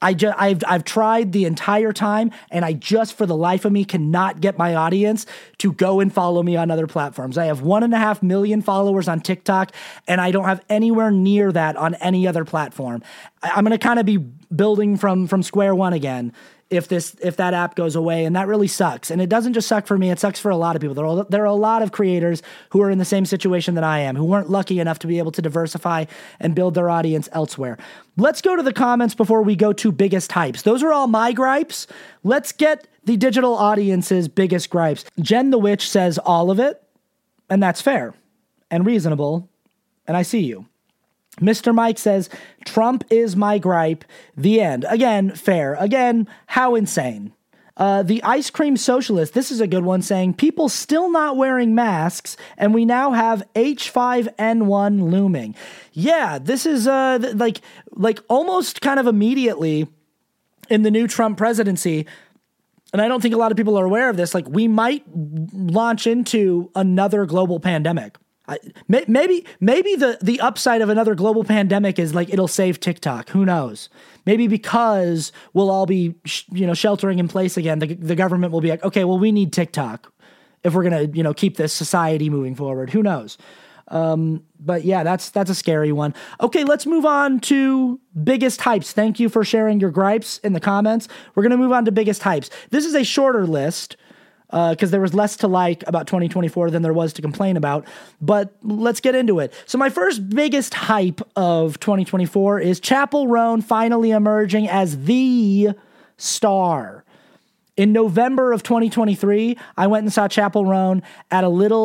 I've tried the entire time, and I just, for the life of me, cannot get my audience to go and follow me on other platforms. I have 1.5 million followers on TikTok, and I don't have anywhere near that on any other platform. I'm going to kind of be building from square one again if that app goes away, and that really sucks. And it doesn't just suck for me, it sucks for a lot of people. There are a lot of creators who are in the same situation that I am, who weren't lucky enough to be able to diversify and build their audience elsewhere. Let's go to the comments before we go to biggest hypes. Those are all my gripes. Let's get the digital audience's biggest gripes. Jen the Witch says all of it, and that's fair and reasonable, and I see you. Mr. Mike says, Trump is my gripe. The end. Again, fair. Again, how insane. The Ice Cream Socialist, this is a good one, saying, people still not wearing masks, and we now have H5N1 looming. Yeah, this is like almost kind of immediately in the new Trump presidency, and I don't think a lot of people are aware of this, like we might launch into another global pandemic. Maybe the upside of another global pandemic is like it'll save TikTok. Who knows? Maybe because we'll all be sheltering in place again. The government will be like, okay, well, we need TikTok if we're gonna keep this society moving forward. Who knows? But yeah, that's a scary one. Okay, let's move on to biggest hypes. Thank you for sharing your gripes in the comments. We're gonna move on to biggest hypes. This is a shorter list, because there was less to like about 2024 than there was to complain about. But let's get into it. So my first biggest hype of 2024 is Chappell Roan finally emerging as the star. In November of 2023, I went and saw Chappell Roan at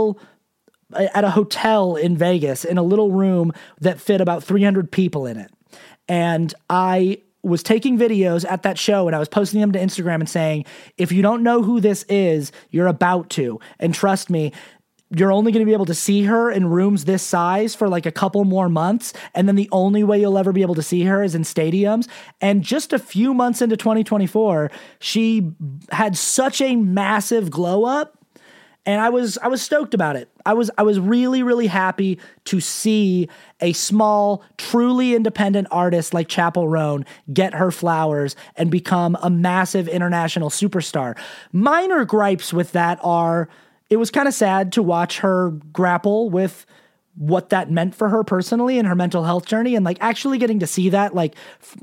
a hotel in Vegas in a little room that fit about 300 people in it. And I was taking videos at that show, and I was posting them to Instagram and saying, if you don't know who this is, you're about to. And trust me, you're only going to be able to see her in rooms this size for like a couple more months. And then the only way you'll ever be able to see her is in stadiums. And just a few months into 2024, she had such a massive glow up. And I was stoked about it. I was really, really happy to see a small, truly independent artist like Chappell Roan get her flowers and become a massive international superstar. Minor gripes with that are, it was kind of sad to watch her grapple with what that meant for her personally and her mental health journey, and like actually getting to see that like,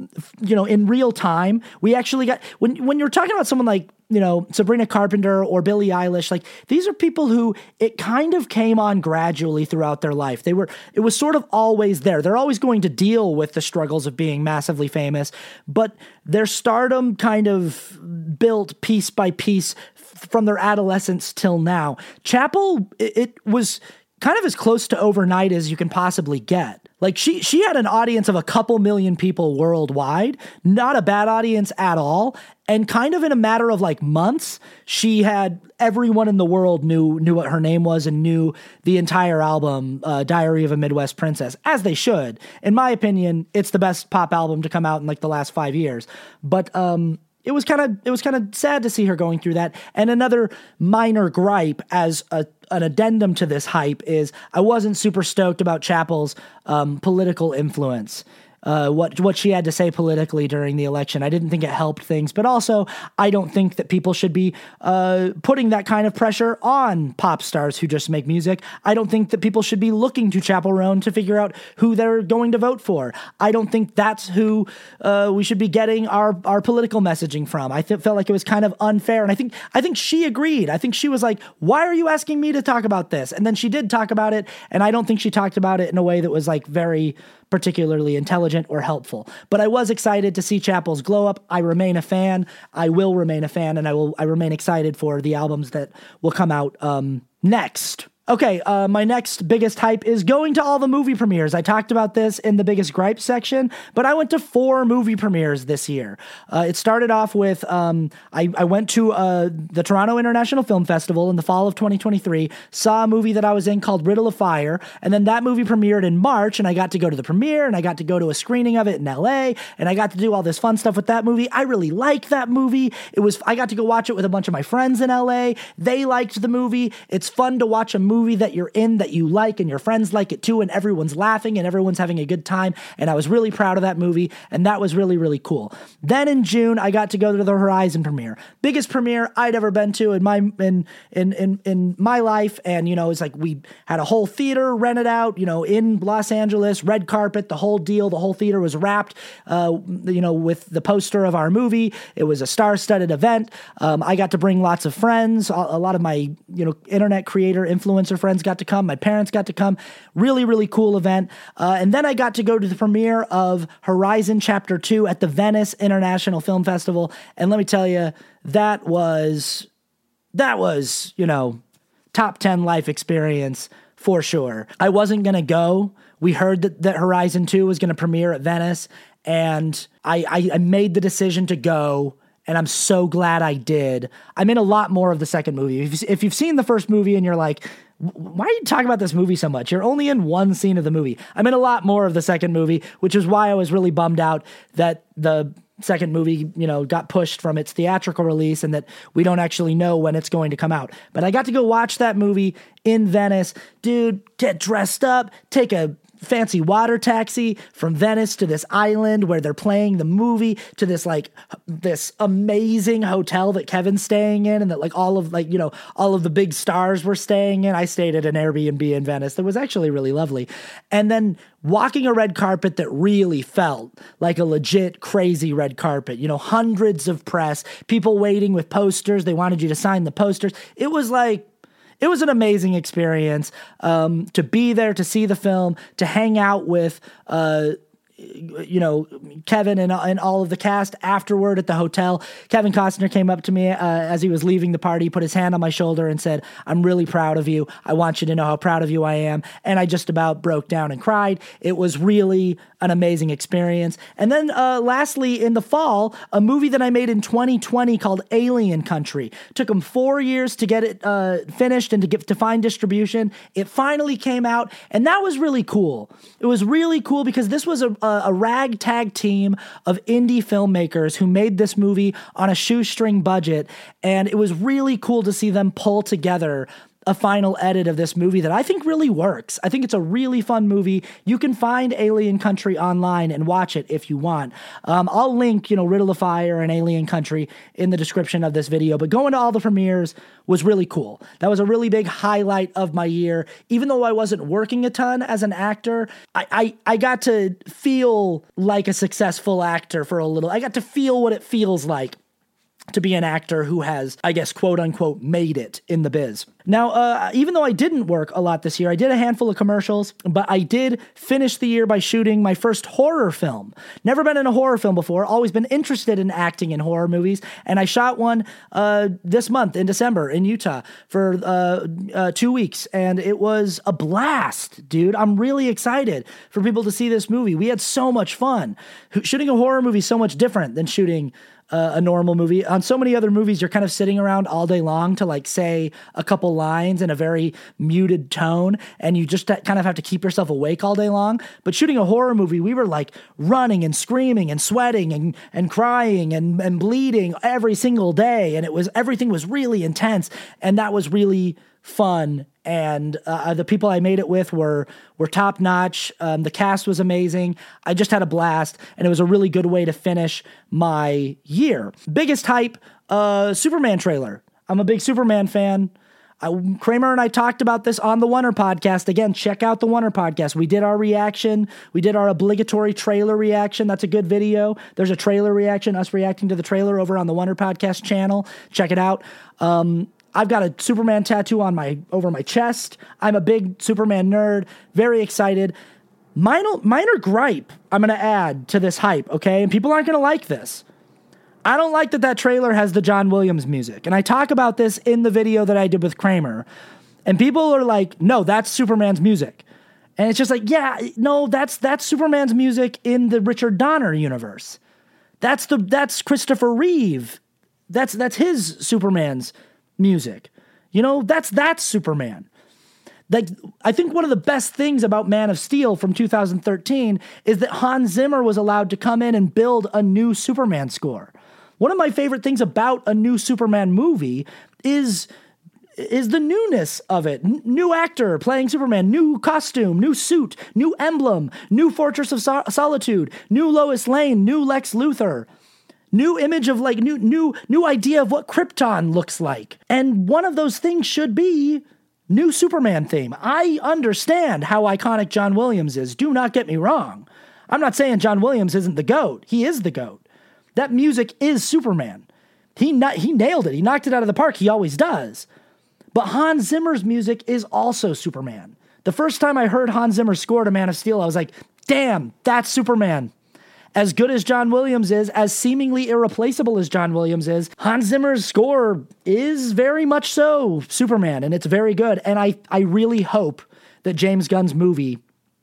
in real time. We actually got, when you're talking about someone like, Sabrina Carpenter or Billie Eilish, like these are people who it kind of came on gradually throughout their life. It was sort of always there. They're always going to deal with the struggles of being massively famous, but their stardom kind of built piece by piece from their adolescence till now. Chappell, it was kind of as close to overnight as you can possibly get. Like she had an audience of a couple million people worldwide, not a bad audience at all. And kind of in a matter of like months, she had everyone in the world knew what her name was and knew the entire album, Diary of a Midwest Princess, as they should. In my opinion, it's the best pop album to come out in like the last 5 years. But it was kind of sad to see her going through that. And another minor gripe as an addendum to this hype is I wasn't super stoked about Chappell's political influence. What she had to say politically during the election. I didn't think it helped things, but also I don't think that people should be putting that kind of pressure on pop stars who just make music. I don't think that people should be looking to Chappell Roan to figure out who they're going to vote for. I don't think that's who we should be getting our political messaging from. I felt like it was kind of unfair, and I think she agreed. I think she was like, "Why are you asking me to talk about this?" And then she did talk about it, and I don't think she talked about it in a way that was like very particularly intelligent or helpful. But I was excited to see Chappell's glow up. I remain a fan. I will remain a fan, and I remain excited for the albums that will come out next. Okay, my next biggest hype is going to all the movie premieres. I talked about this in the biggest gripe section, but I went to 4 movie premieres this year. It started off with, I went to the Toronto International Film Festival in the fall of 2023, saw a movie that I was in called Riddle of Fire, and then that movie premiered in March, and I got to go to the premiere, and I got to go to a screening of it in LA, and I got to do all this fun stuff with that movie. I really liked that movie. I got to go watch it with a bunch of my friends in LA. They liked the movie. It's fun to watch a movie that you're in that you like and your friends like it too, and everyone's laughing and everyone's having a good time, and I was really proud of that movie, and that was really, really cool. Then in June, I got to go to the Horizon premiere. Biggest premiere I'd ever been to in my life, and it's like we had a whole theater rented out, in Los Angeles, red carpet, the whole deal. The whole theater was wrapped, with the poster of our movie. It was a star-studded event. I got to bring lots of friends. A lot of my, internet creator influencer friends got to come. My parents got to come. Really, really cool event. And then I got to go to the premiere of Horizon Chapter 2 at the Venice International Film Festival. And let me tell you, that was, top 10 life experience for sure. I wasn't going to go. We heard that Horizon 2 was going to premiere at Venice, and I made the decision to go, and I'm so glad I did. I'm in a lot more of the second movie. If you've seen the first movie and you're like, why are you talking about this movie so much? You're only in one scene of the movie. I'm in a lot more of the second movie, which is why I was really bummed out that the second movie, got pushed from its theatrical release and that we don't actually know when it's going to come out. But I got to go watch that movie in Venice. Dude, get dressed up, take a fancy water taxi from Venice to this island where they're playing the movie, to this amazing hotel that Kevin's staying in, and that all of the big stars were staying in. I stayed at an Airbnb in Venice that was actually really lovely. And then walking a red carpet that really felt like a legit crazy red carpet, hundreds of press, people waiting with posters. They wanted you to sign the posters. It was an amazing experience to be there, to see the film, to hang out with Kevin and all of the cast afterward at the hotel. Kevin Costner came up to me as he was leaving the party, put his hand on my shoulder and said, "I'm really proud of you. I want you to know how proud of you I am." And I just about broke down and cried. It was really an amazing experience. And then lastly, in the fall, a movie that I made in 2020 called Alien Country. Took them 4 years to get it finished and to find distribution. It finally came out, and that was really cool. It was really cool because this was a ragtag team of indie filmmakers who made this movie on a shoestring budget, and it was really cool to see them pull together a final edit of this movie that I think really works. I think it's a really fun movie. You can find Alien Country online and watch it if you want. I'll link, Riddle of Fire and Alien Country in the description of this video, but going to all the premieres was really cool. That was a really big highlight of my year. Even though I wasn't working a ton as an actor, I got to feel like a successful actor for a little. I got to feel what it feels like to be an actor who has, I guess, quote unquote, made it in the biz. Now, even though I didn't work a lot this year, I did a handful of commercials, but I did finish the year by shooting my first horror film. Never been in a horror film before, always been interested in acting in horror movies, and I shot one this month in December in Utah for 2 weeks, and it was a blast, dude. I'm really excited for people to see this movie. We had so much fun. Shooting a horror movie is so much different than shooting a normal movie. On so many other movies, you're kind of sitting around all day long to say a couple lines in a very muted tone, and you just kind of have to keep yourself awake all day long. But shooting a horror movie, we were running and screaming and sweating and crying and bleeding every single day, and everything was really intense, and that was really fun. And the people I made it with were top notch. The cast was amazing. I just had a blast, and it was a really good way to finish my year. Biggest hype, Superman trailer. I'm a big Superman fan. Kramer and I talked about this on the Wonder podcast. Again, check out the Wonder podcast. We did our reaction. We did our obligatory trailer reaction. That's a good video. There's a trailer reaction, us reacting to the trailer over on the Wonder podcast channel. Check it out. I've got a Superman tattoo over my chest. I'm a big Superman nerd. Very excited. Minor gripe I'm going to add to this hype, okay? And people aren't going to like this. I don't like that trailer has the John Williams music. And I talk about this in the video that I did with Kramer. And people are like, no, that's Superman's music. And it's just like, yeah, no, that's Superman's music in the Richard Donner universe. That's Christopher Reeve. That's his Superman's music. That's Superman. I think one of the best things about Man of Steel from 2013 is that Hans Zimmer was allowed to come in and build a new Superman score. One of my favorite things about a new Superman movie is the newness of it. New actor playing Superman, new costume, new suit, new emblem, new Fortress of Solitude, new Lois Lane, new Lex Luthor. New image of new idea of what Krypton looks like. And one of those things should be new Superman theme. I understand how iconic John Williams is. Do not get me wrong. I'm not saying John Williams isn't the GOAT. He is the GOAT. That music is Superman. He nailed it. He knocked it out of the park. He always does. But Hans Zimmer's music is also Superman. The first time I heard Hans Zimmer score to Man of Steel, I was like, damn, that's Superman. As good as John Williams is, as seemingly irreplaceable as John Williams is, Hans Zimmer's score is very much so Superman, and it's very good. And I really hope that James Gunn's movie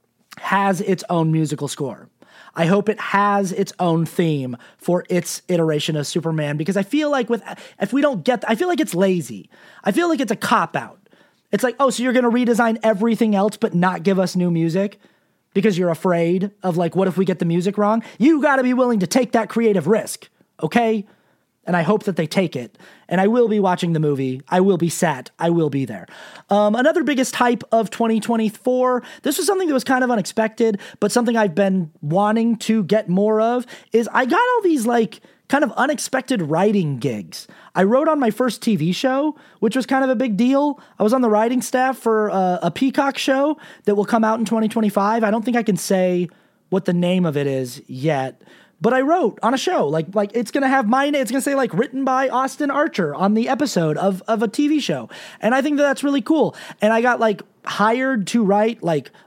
has its own musical score. I hope it has its own theme for its iteration of Superman, because I feel like if we don't get, I feel like it's lazy. I feel like it's a cop-out. It's like, oh, so you're going to redesign everything else but not give us new music? Because you're afraid of what if we get the music wrong? You got to be willing to take that creative risk, okay? And I hope that they take it. And I will be watching the movie. I will be sat. I will be there. Another biggest hype of 2024, this was something that was kind of unexpected, but something I've been wanting to get more of, is I got all these kind of unexpected writing gigs. I wrote on my first TV show, which was kind of a big deal. I was on the writing staff for a Peacock show that will come out in 2025. I don't think I can say what the name of it is yet, but I wrote on a show. It's going to have my name. It's going to say written by Austin Archer on the episode of a TV show. And I think that's really cool. And I got hired to write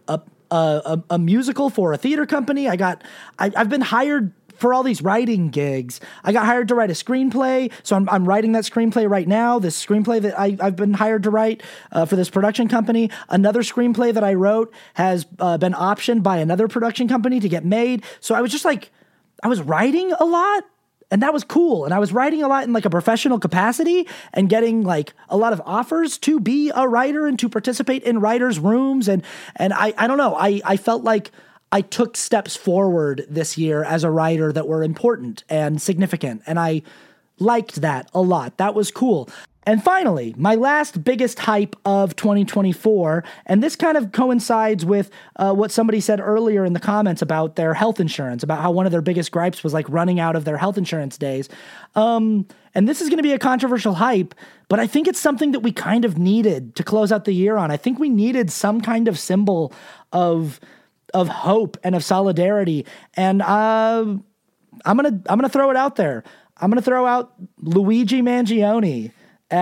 a musical for a theater company. I've been hired for all these writing gigs. I got hired to write a screenplay, so I'm writing that screenplay right now. This screenplay that I've been hired to write for this production company. Another screenplay that I wrote has been optioned by another production company to get made. So I was just like, I was writing a lot, and that was cool. And I was writing a lot in like a professional capacity and getting like a lot of offers to be a writer and to participate in writers' rooms. And I don't know, I felt like I took steps forward this year as a writer that were important and significant, and I liked that a lot. That was cool. And finally, my last biggest hype of 2024, and this kind of coincides with what somebody said earlier in the comments about their health insurance, about how one of their biggest gripes was like running out of their health insurance days. And this is going to be a controversial hype, but I think it's something that we kind of needed to close out the year on. I think we needed some kind of symbol of hope and of solidarity. And I'm gonna throw it out there. I'm gonna throw out Luigi Mangione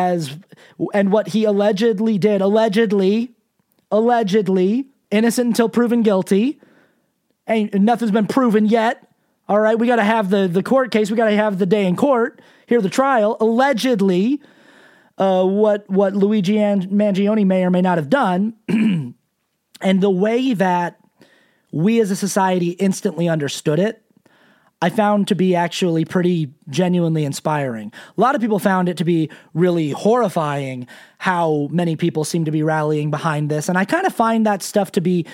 and what he allegedly did. Allegedly, innocent until proven guilty. Nothing's been proven yet. All right, we got to have the court case. We got to have the day in court, hear the trial. Allegedly, what Luigi Mangione may or may not have done, and the way that we as a society instantly understood it, I found to be actually pretty genuinely inspiring. A lot of people found it to be really horrifying how many people seem to be rallying behind this, and I kind of find that stuff to be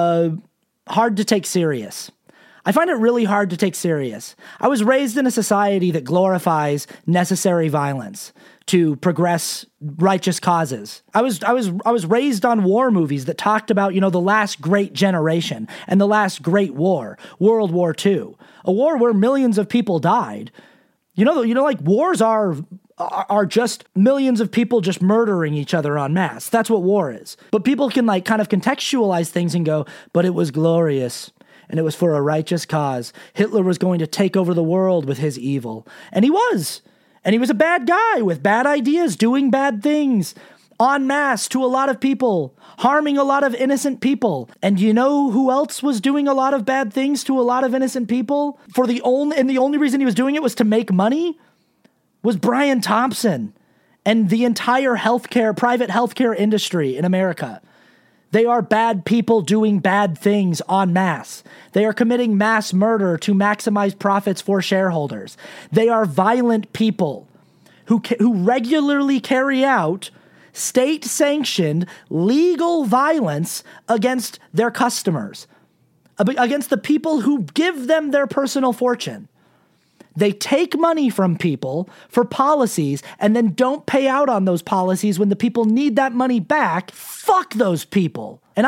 hard to take serious. I find it really hard to take serious. I was raised in a society that glorifies necessary violence to progress righteous causes. I was raised on war movies that talked about, the last great generation and the last great war, World War II, a war where millions of people died. Like wars are just millions of people just murdering each other en masse. That's what war is. But people can like kind of contextualize things and go, but it was glorious. And it was for a righteous cause. Hitler was going to take over the world with his evil. And he was. And he was a bad guy with bad ideas, doing bad things en masse to a lot of people, harming a lot of innocent people. And you know who else was doing a lot of bad things to a lot of innocent people? The only reason he was doing it was to make money? Was Brian Thompson and the entire private healthcare industry in America. They are bad people doing bad things en masse. They are committing mass murder to maximize profits for shareholders. They are violent people who regularly carry out state-sanctioned legal violence against their customers, against the people who give them their personal fortune. They take money from people for policies and then don't pay out on those policies when the people need that money back. Fuck those people. And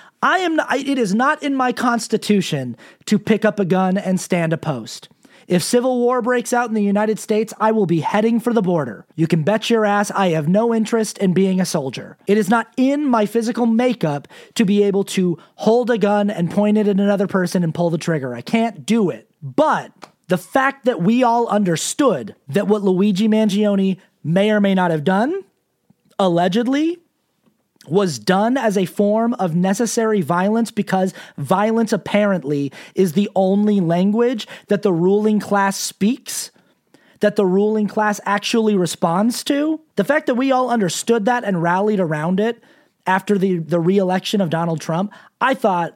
it is not in my constitution to pick up a gun and stand a post. If civil war breaks out in the United States, I will be heading for the border. You can bet your ass I have no interest in being a soldier. It is not in my physical makeup to be able to hold a gun and point it at another person and pull the trigger. I can't do it. But the fact that we all understood that what Luigi Mangione may or may not have done, allegedly, was done as a form of necessary violence because violence apparently is the only language that the ruling class speaks, that the ruling class actually responds to. The fact that we all understood that and rallied around it after the re-election of Donald Trump, I thought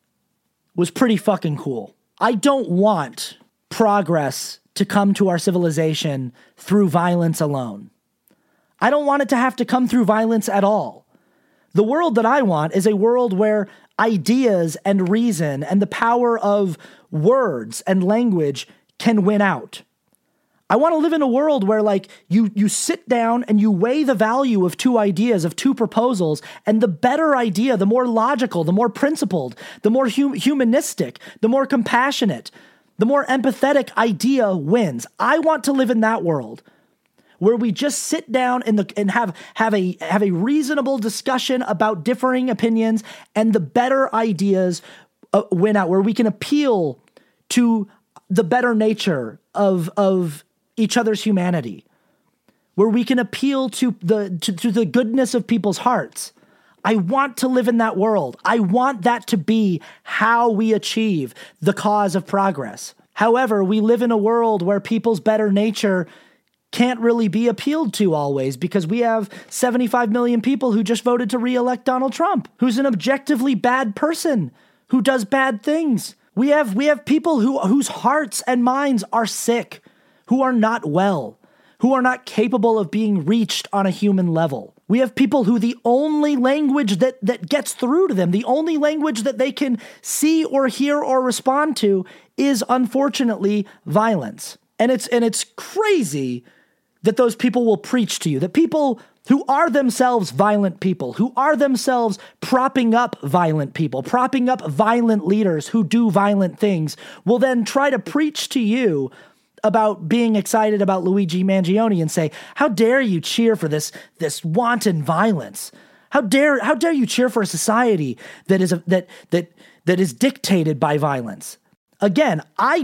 was pretty fucking cool. I don't want progress to come to our civilization through violence alone. I don't want it to have to come through violence at all. The world that I want is a world where ideas and reason and the power of words and language can win out. I want to live in a world where you sit down and you weigh the value of two ideas, of two proposals, and the better idea, the more logical, the more principled, the more humanistic, the more compassionate, the more empathetic idea wins. I want to live in that world where we just sit down and have a reasonable discussion about differing opinions and the better ideas win out, where we can appeal to the better nature of each other's humanity, where we can appeal to the goodness of people's hearts. I want to live in that world. I want that to be how we achieve the cause of progress. However, we live in a world where people's better nature can't really be appealed to always, because we have 75 million people who just voted to re-elect Donald Trump, who's an objectively bad person, who does bad things. We have people whose hearts and minds are sick, who are not well, who are not capable of being reached on a human level. We have people who the only language that gets through to them, the only language that they can see or hear or respond to is, unfortunately, violence. And it's crazy that those people will preach to you, that people who are themselves violent people, who are themselves propping up violent people, propping up violent leaders who do violent things, will then try to preach to you about being excited about Luigi Mangione and say, how dare you cheer for this wanton violence? How dare you cheer for a society that is dictated by violence? Again, I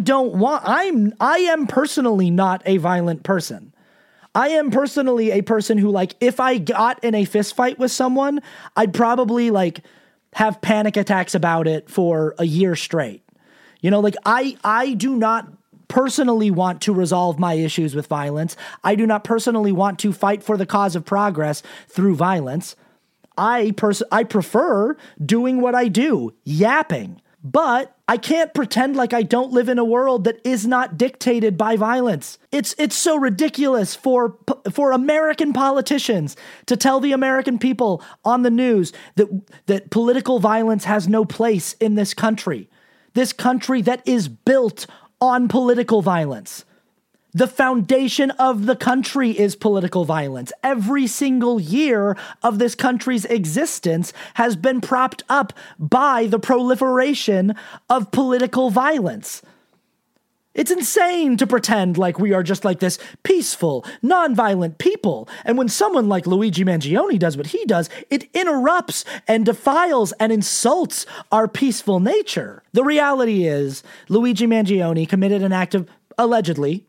am personally not a violent person. I am personally a person who, like, if I got in a fist fight with someone, I'd probably, like, have panic attacks about it for a year straight. You know, like, I do not personally want to resolve my issues with violence. I do not personally want to fight for the cause of progress through violence. I prefer doing what I do, yapping. But I can't pretend like I don't live in a world that is not dictated by violence. It's so ridiculous for American politicians to tell the American people on the news that political violence has no place in this country. This country that is built on political violence. The foundation of the country is political violence. Every single year of this country's existence has been propped up by the proliferation of political violence. It's insane to pretend like we are just like this peaceful, nonviolent people. And when someone like Luigi Mangione does what he does, it interrupts and defiles and insults our peaceful nature. The reality is, Luigi Mangione committed an act of, allegedly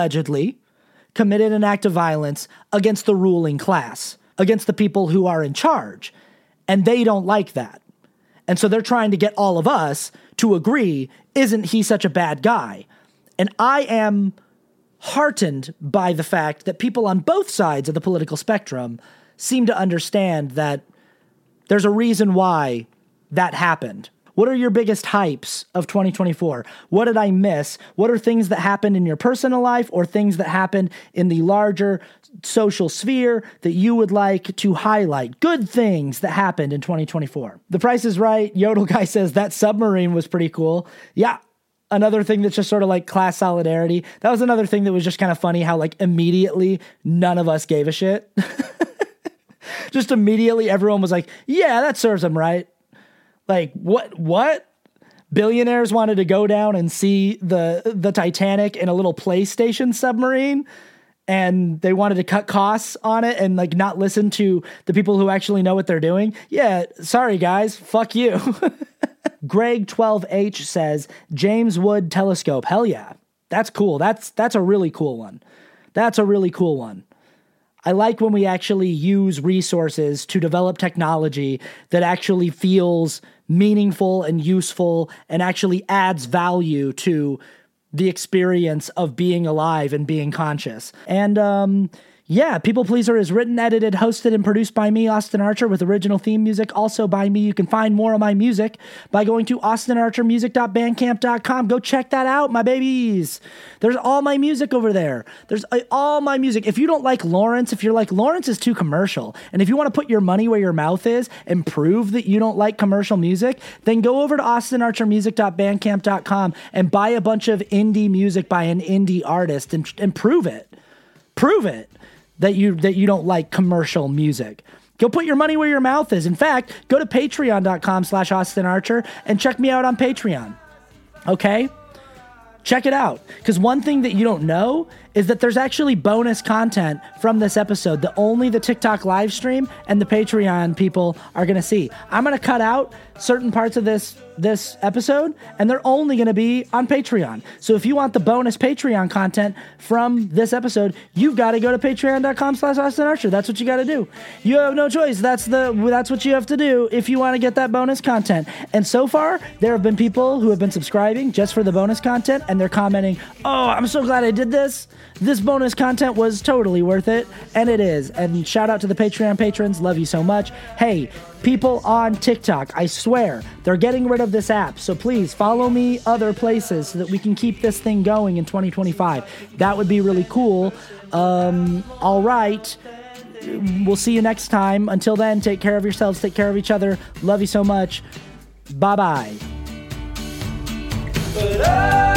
committed an act of violence against the ruling class, against the people who are in charge. And they don't like that. And so they're trying to get all of us to agree, isn't he such a bad guy? And I am heartened by the fact that people on both sides of the political spectrum seem to understand that there's a reason why that happened. What are your biggest hypes of 2024? What did I miss? What are things that happened in your personal life or things that happened in the larger social sphere that you would like to highlight? Good things that happened in 2024. The Price is Right. Yodel Guy says that submarine was pretty cool. Yeah. Another thing that's just sort of like class solidarity. That was another thing that was just kind of funny how, like, immediately none of us gave a shit. Just immediately everyone was like, yeah, that serves them right. Like, what? Billionaires wanted to go down and see the Titanic in a little PlayStation submarine, and they wanted to cut costs on it and, like, not listen to the people who actually know what they're doing. Yeah, sorry guys, fuck you. Greg 12H says, James Wood Telescope. Hell yeah. That's cool. That's a really cool one. That's a really cool one. I like when we actually use resources to develop technology that actually feels meaningful and useful and actually adds value to the experience of being alive and being conscious. And yeah, People Pleaser is written, edited, hosted, and produced by me, Austin Archer, with original theme music also by me. You can find more of my music by going to austinarchermusic.bandcamp.com. Go check that out, my babies. There's all my music over there. There's all my music. If you don't like Lawrence, if you're like, Lawrence is too commercial, and if you want to put your money where your mouth is and prove that you don't like commercial music, then go over to austinarchermusic.bandcamp.com and buy a bunch of indie music by an indie artist and prove it. Prove it. That you don't like commercial music. Go put your money where your mouth is. In fact, go to patreon.com/AustinArcher and check me out on Patreon. Okay? Check it out. Because one thing that you don't know is that there's actually bonus content from this episode that only the TikTok live stream and the Patreon people are going to see. I'm going to cut out certain parts of this episode, and they're only going to be on Patreon. So if you want the bonus Patreon content from this episode, you've got to go to patreon.com/AustinArcher. That's what you got to do. You have no choice. That's what you have to do if you want to get that bonus content. And so far, there have been people who have been subscribing just for the bonus content, and they're commenting, "Oh, I'm so glad I did this. This bonus content was totally worth it." And it is. And shout out to the Patreon patrons. Love you so much. Hey, people on TikTok, I swear, they're getting rid of this app. So please follow me other places so that we can keep this thing going in 2025. That would be really cool. All right. We'll see you next time. Until then, take care of yourselves. Take care of each other. Love you so much. Bye-bye.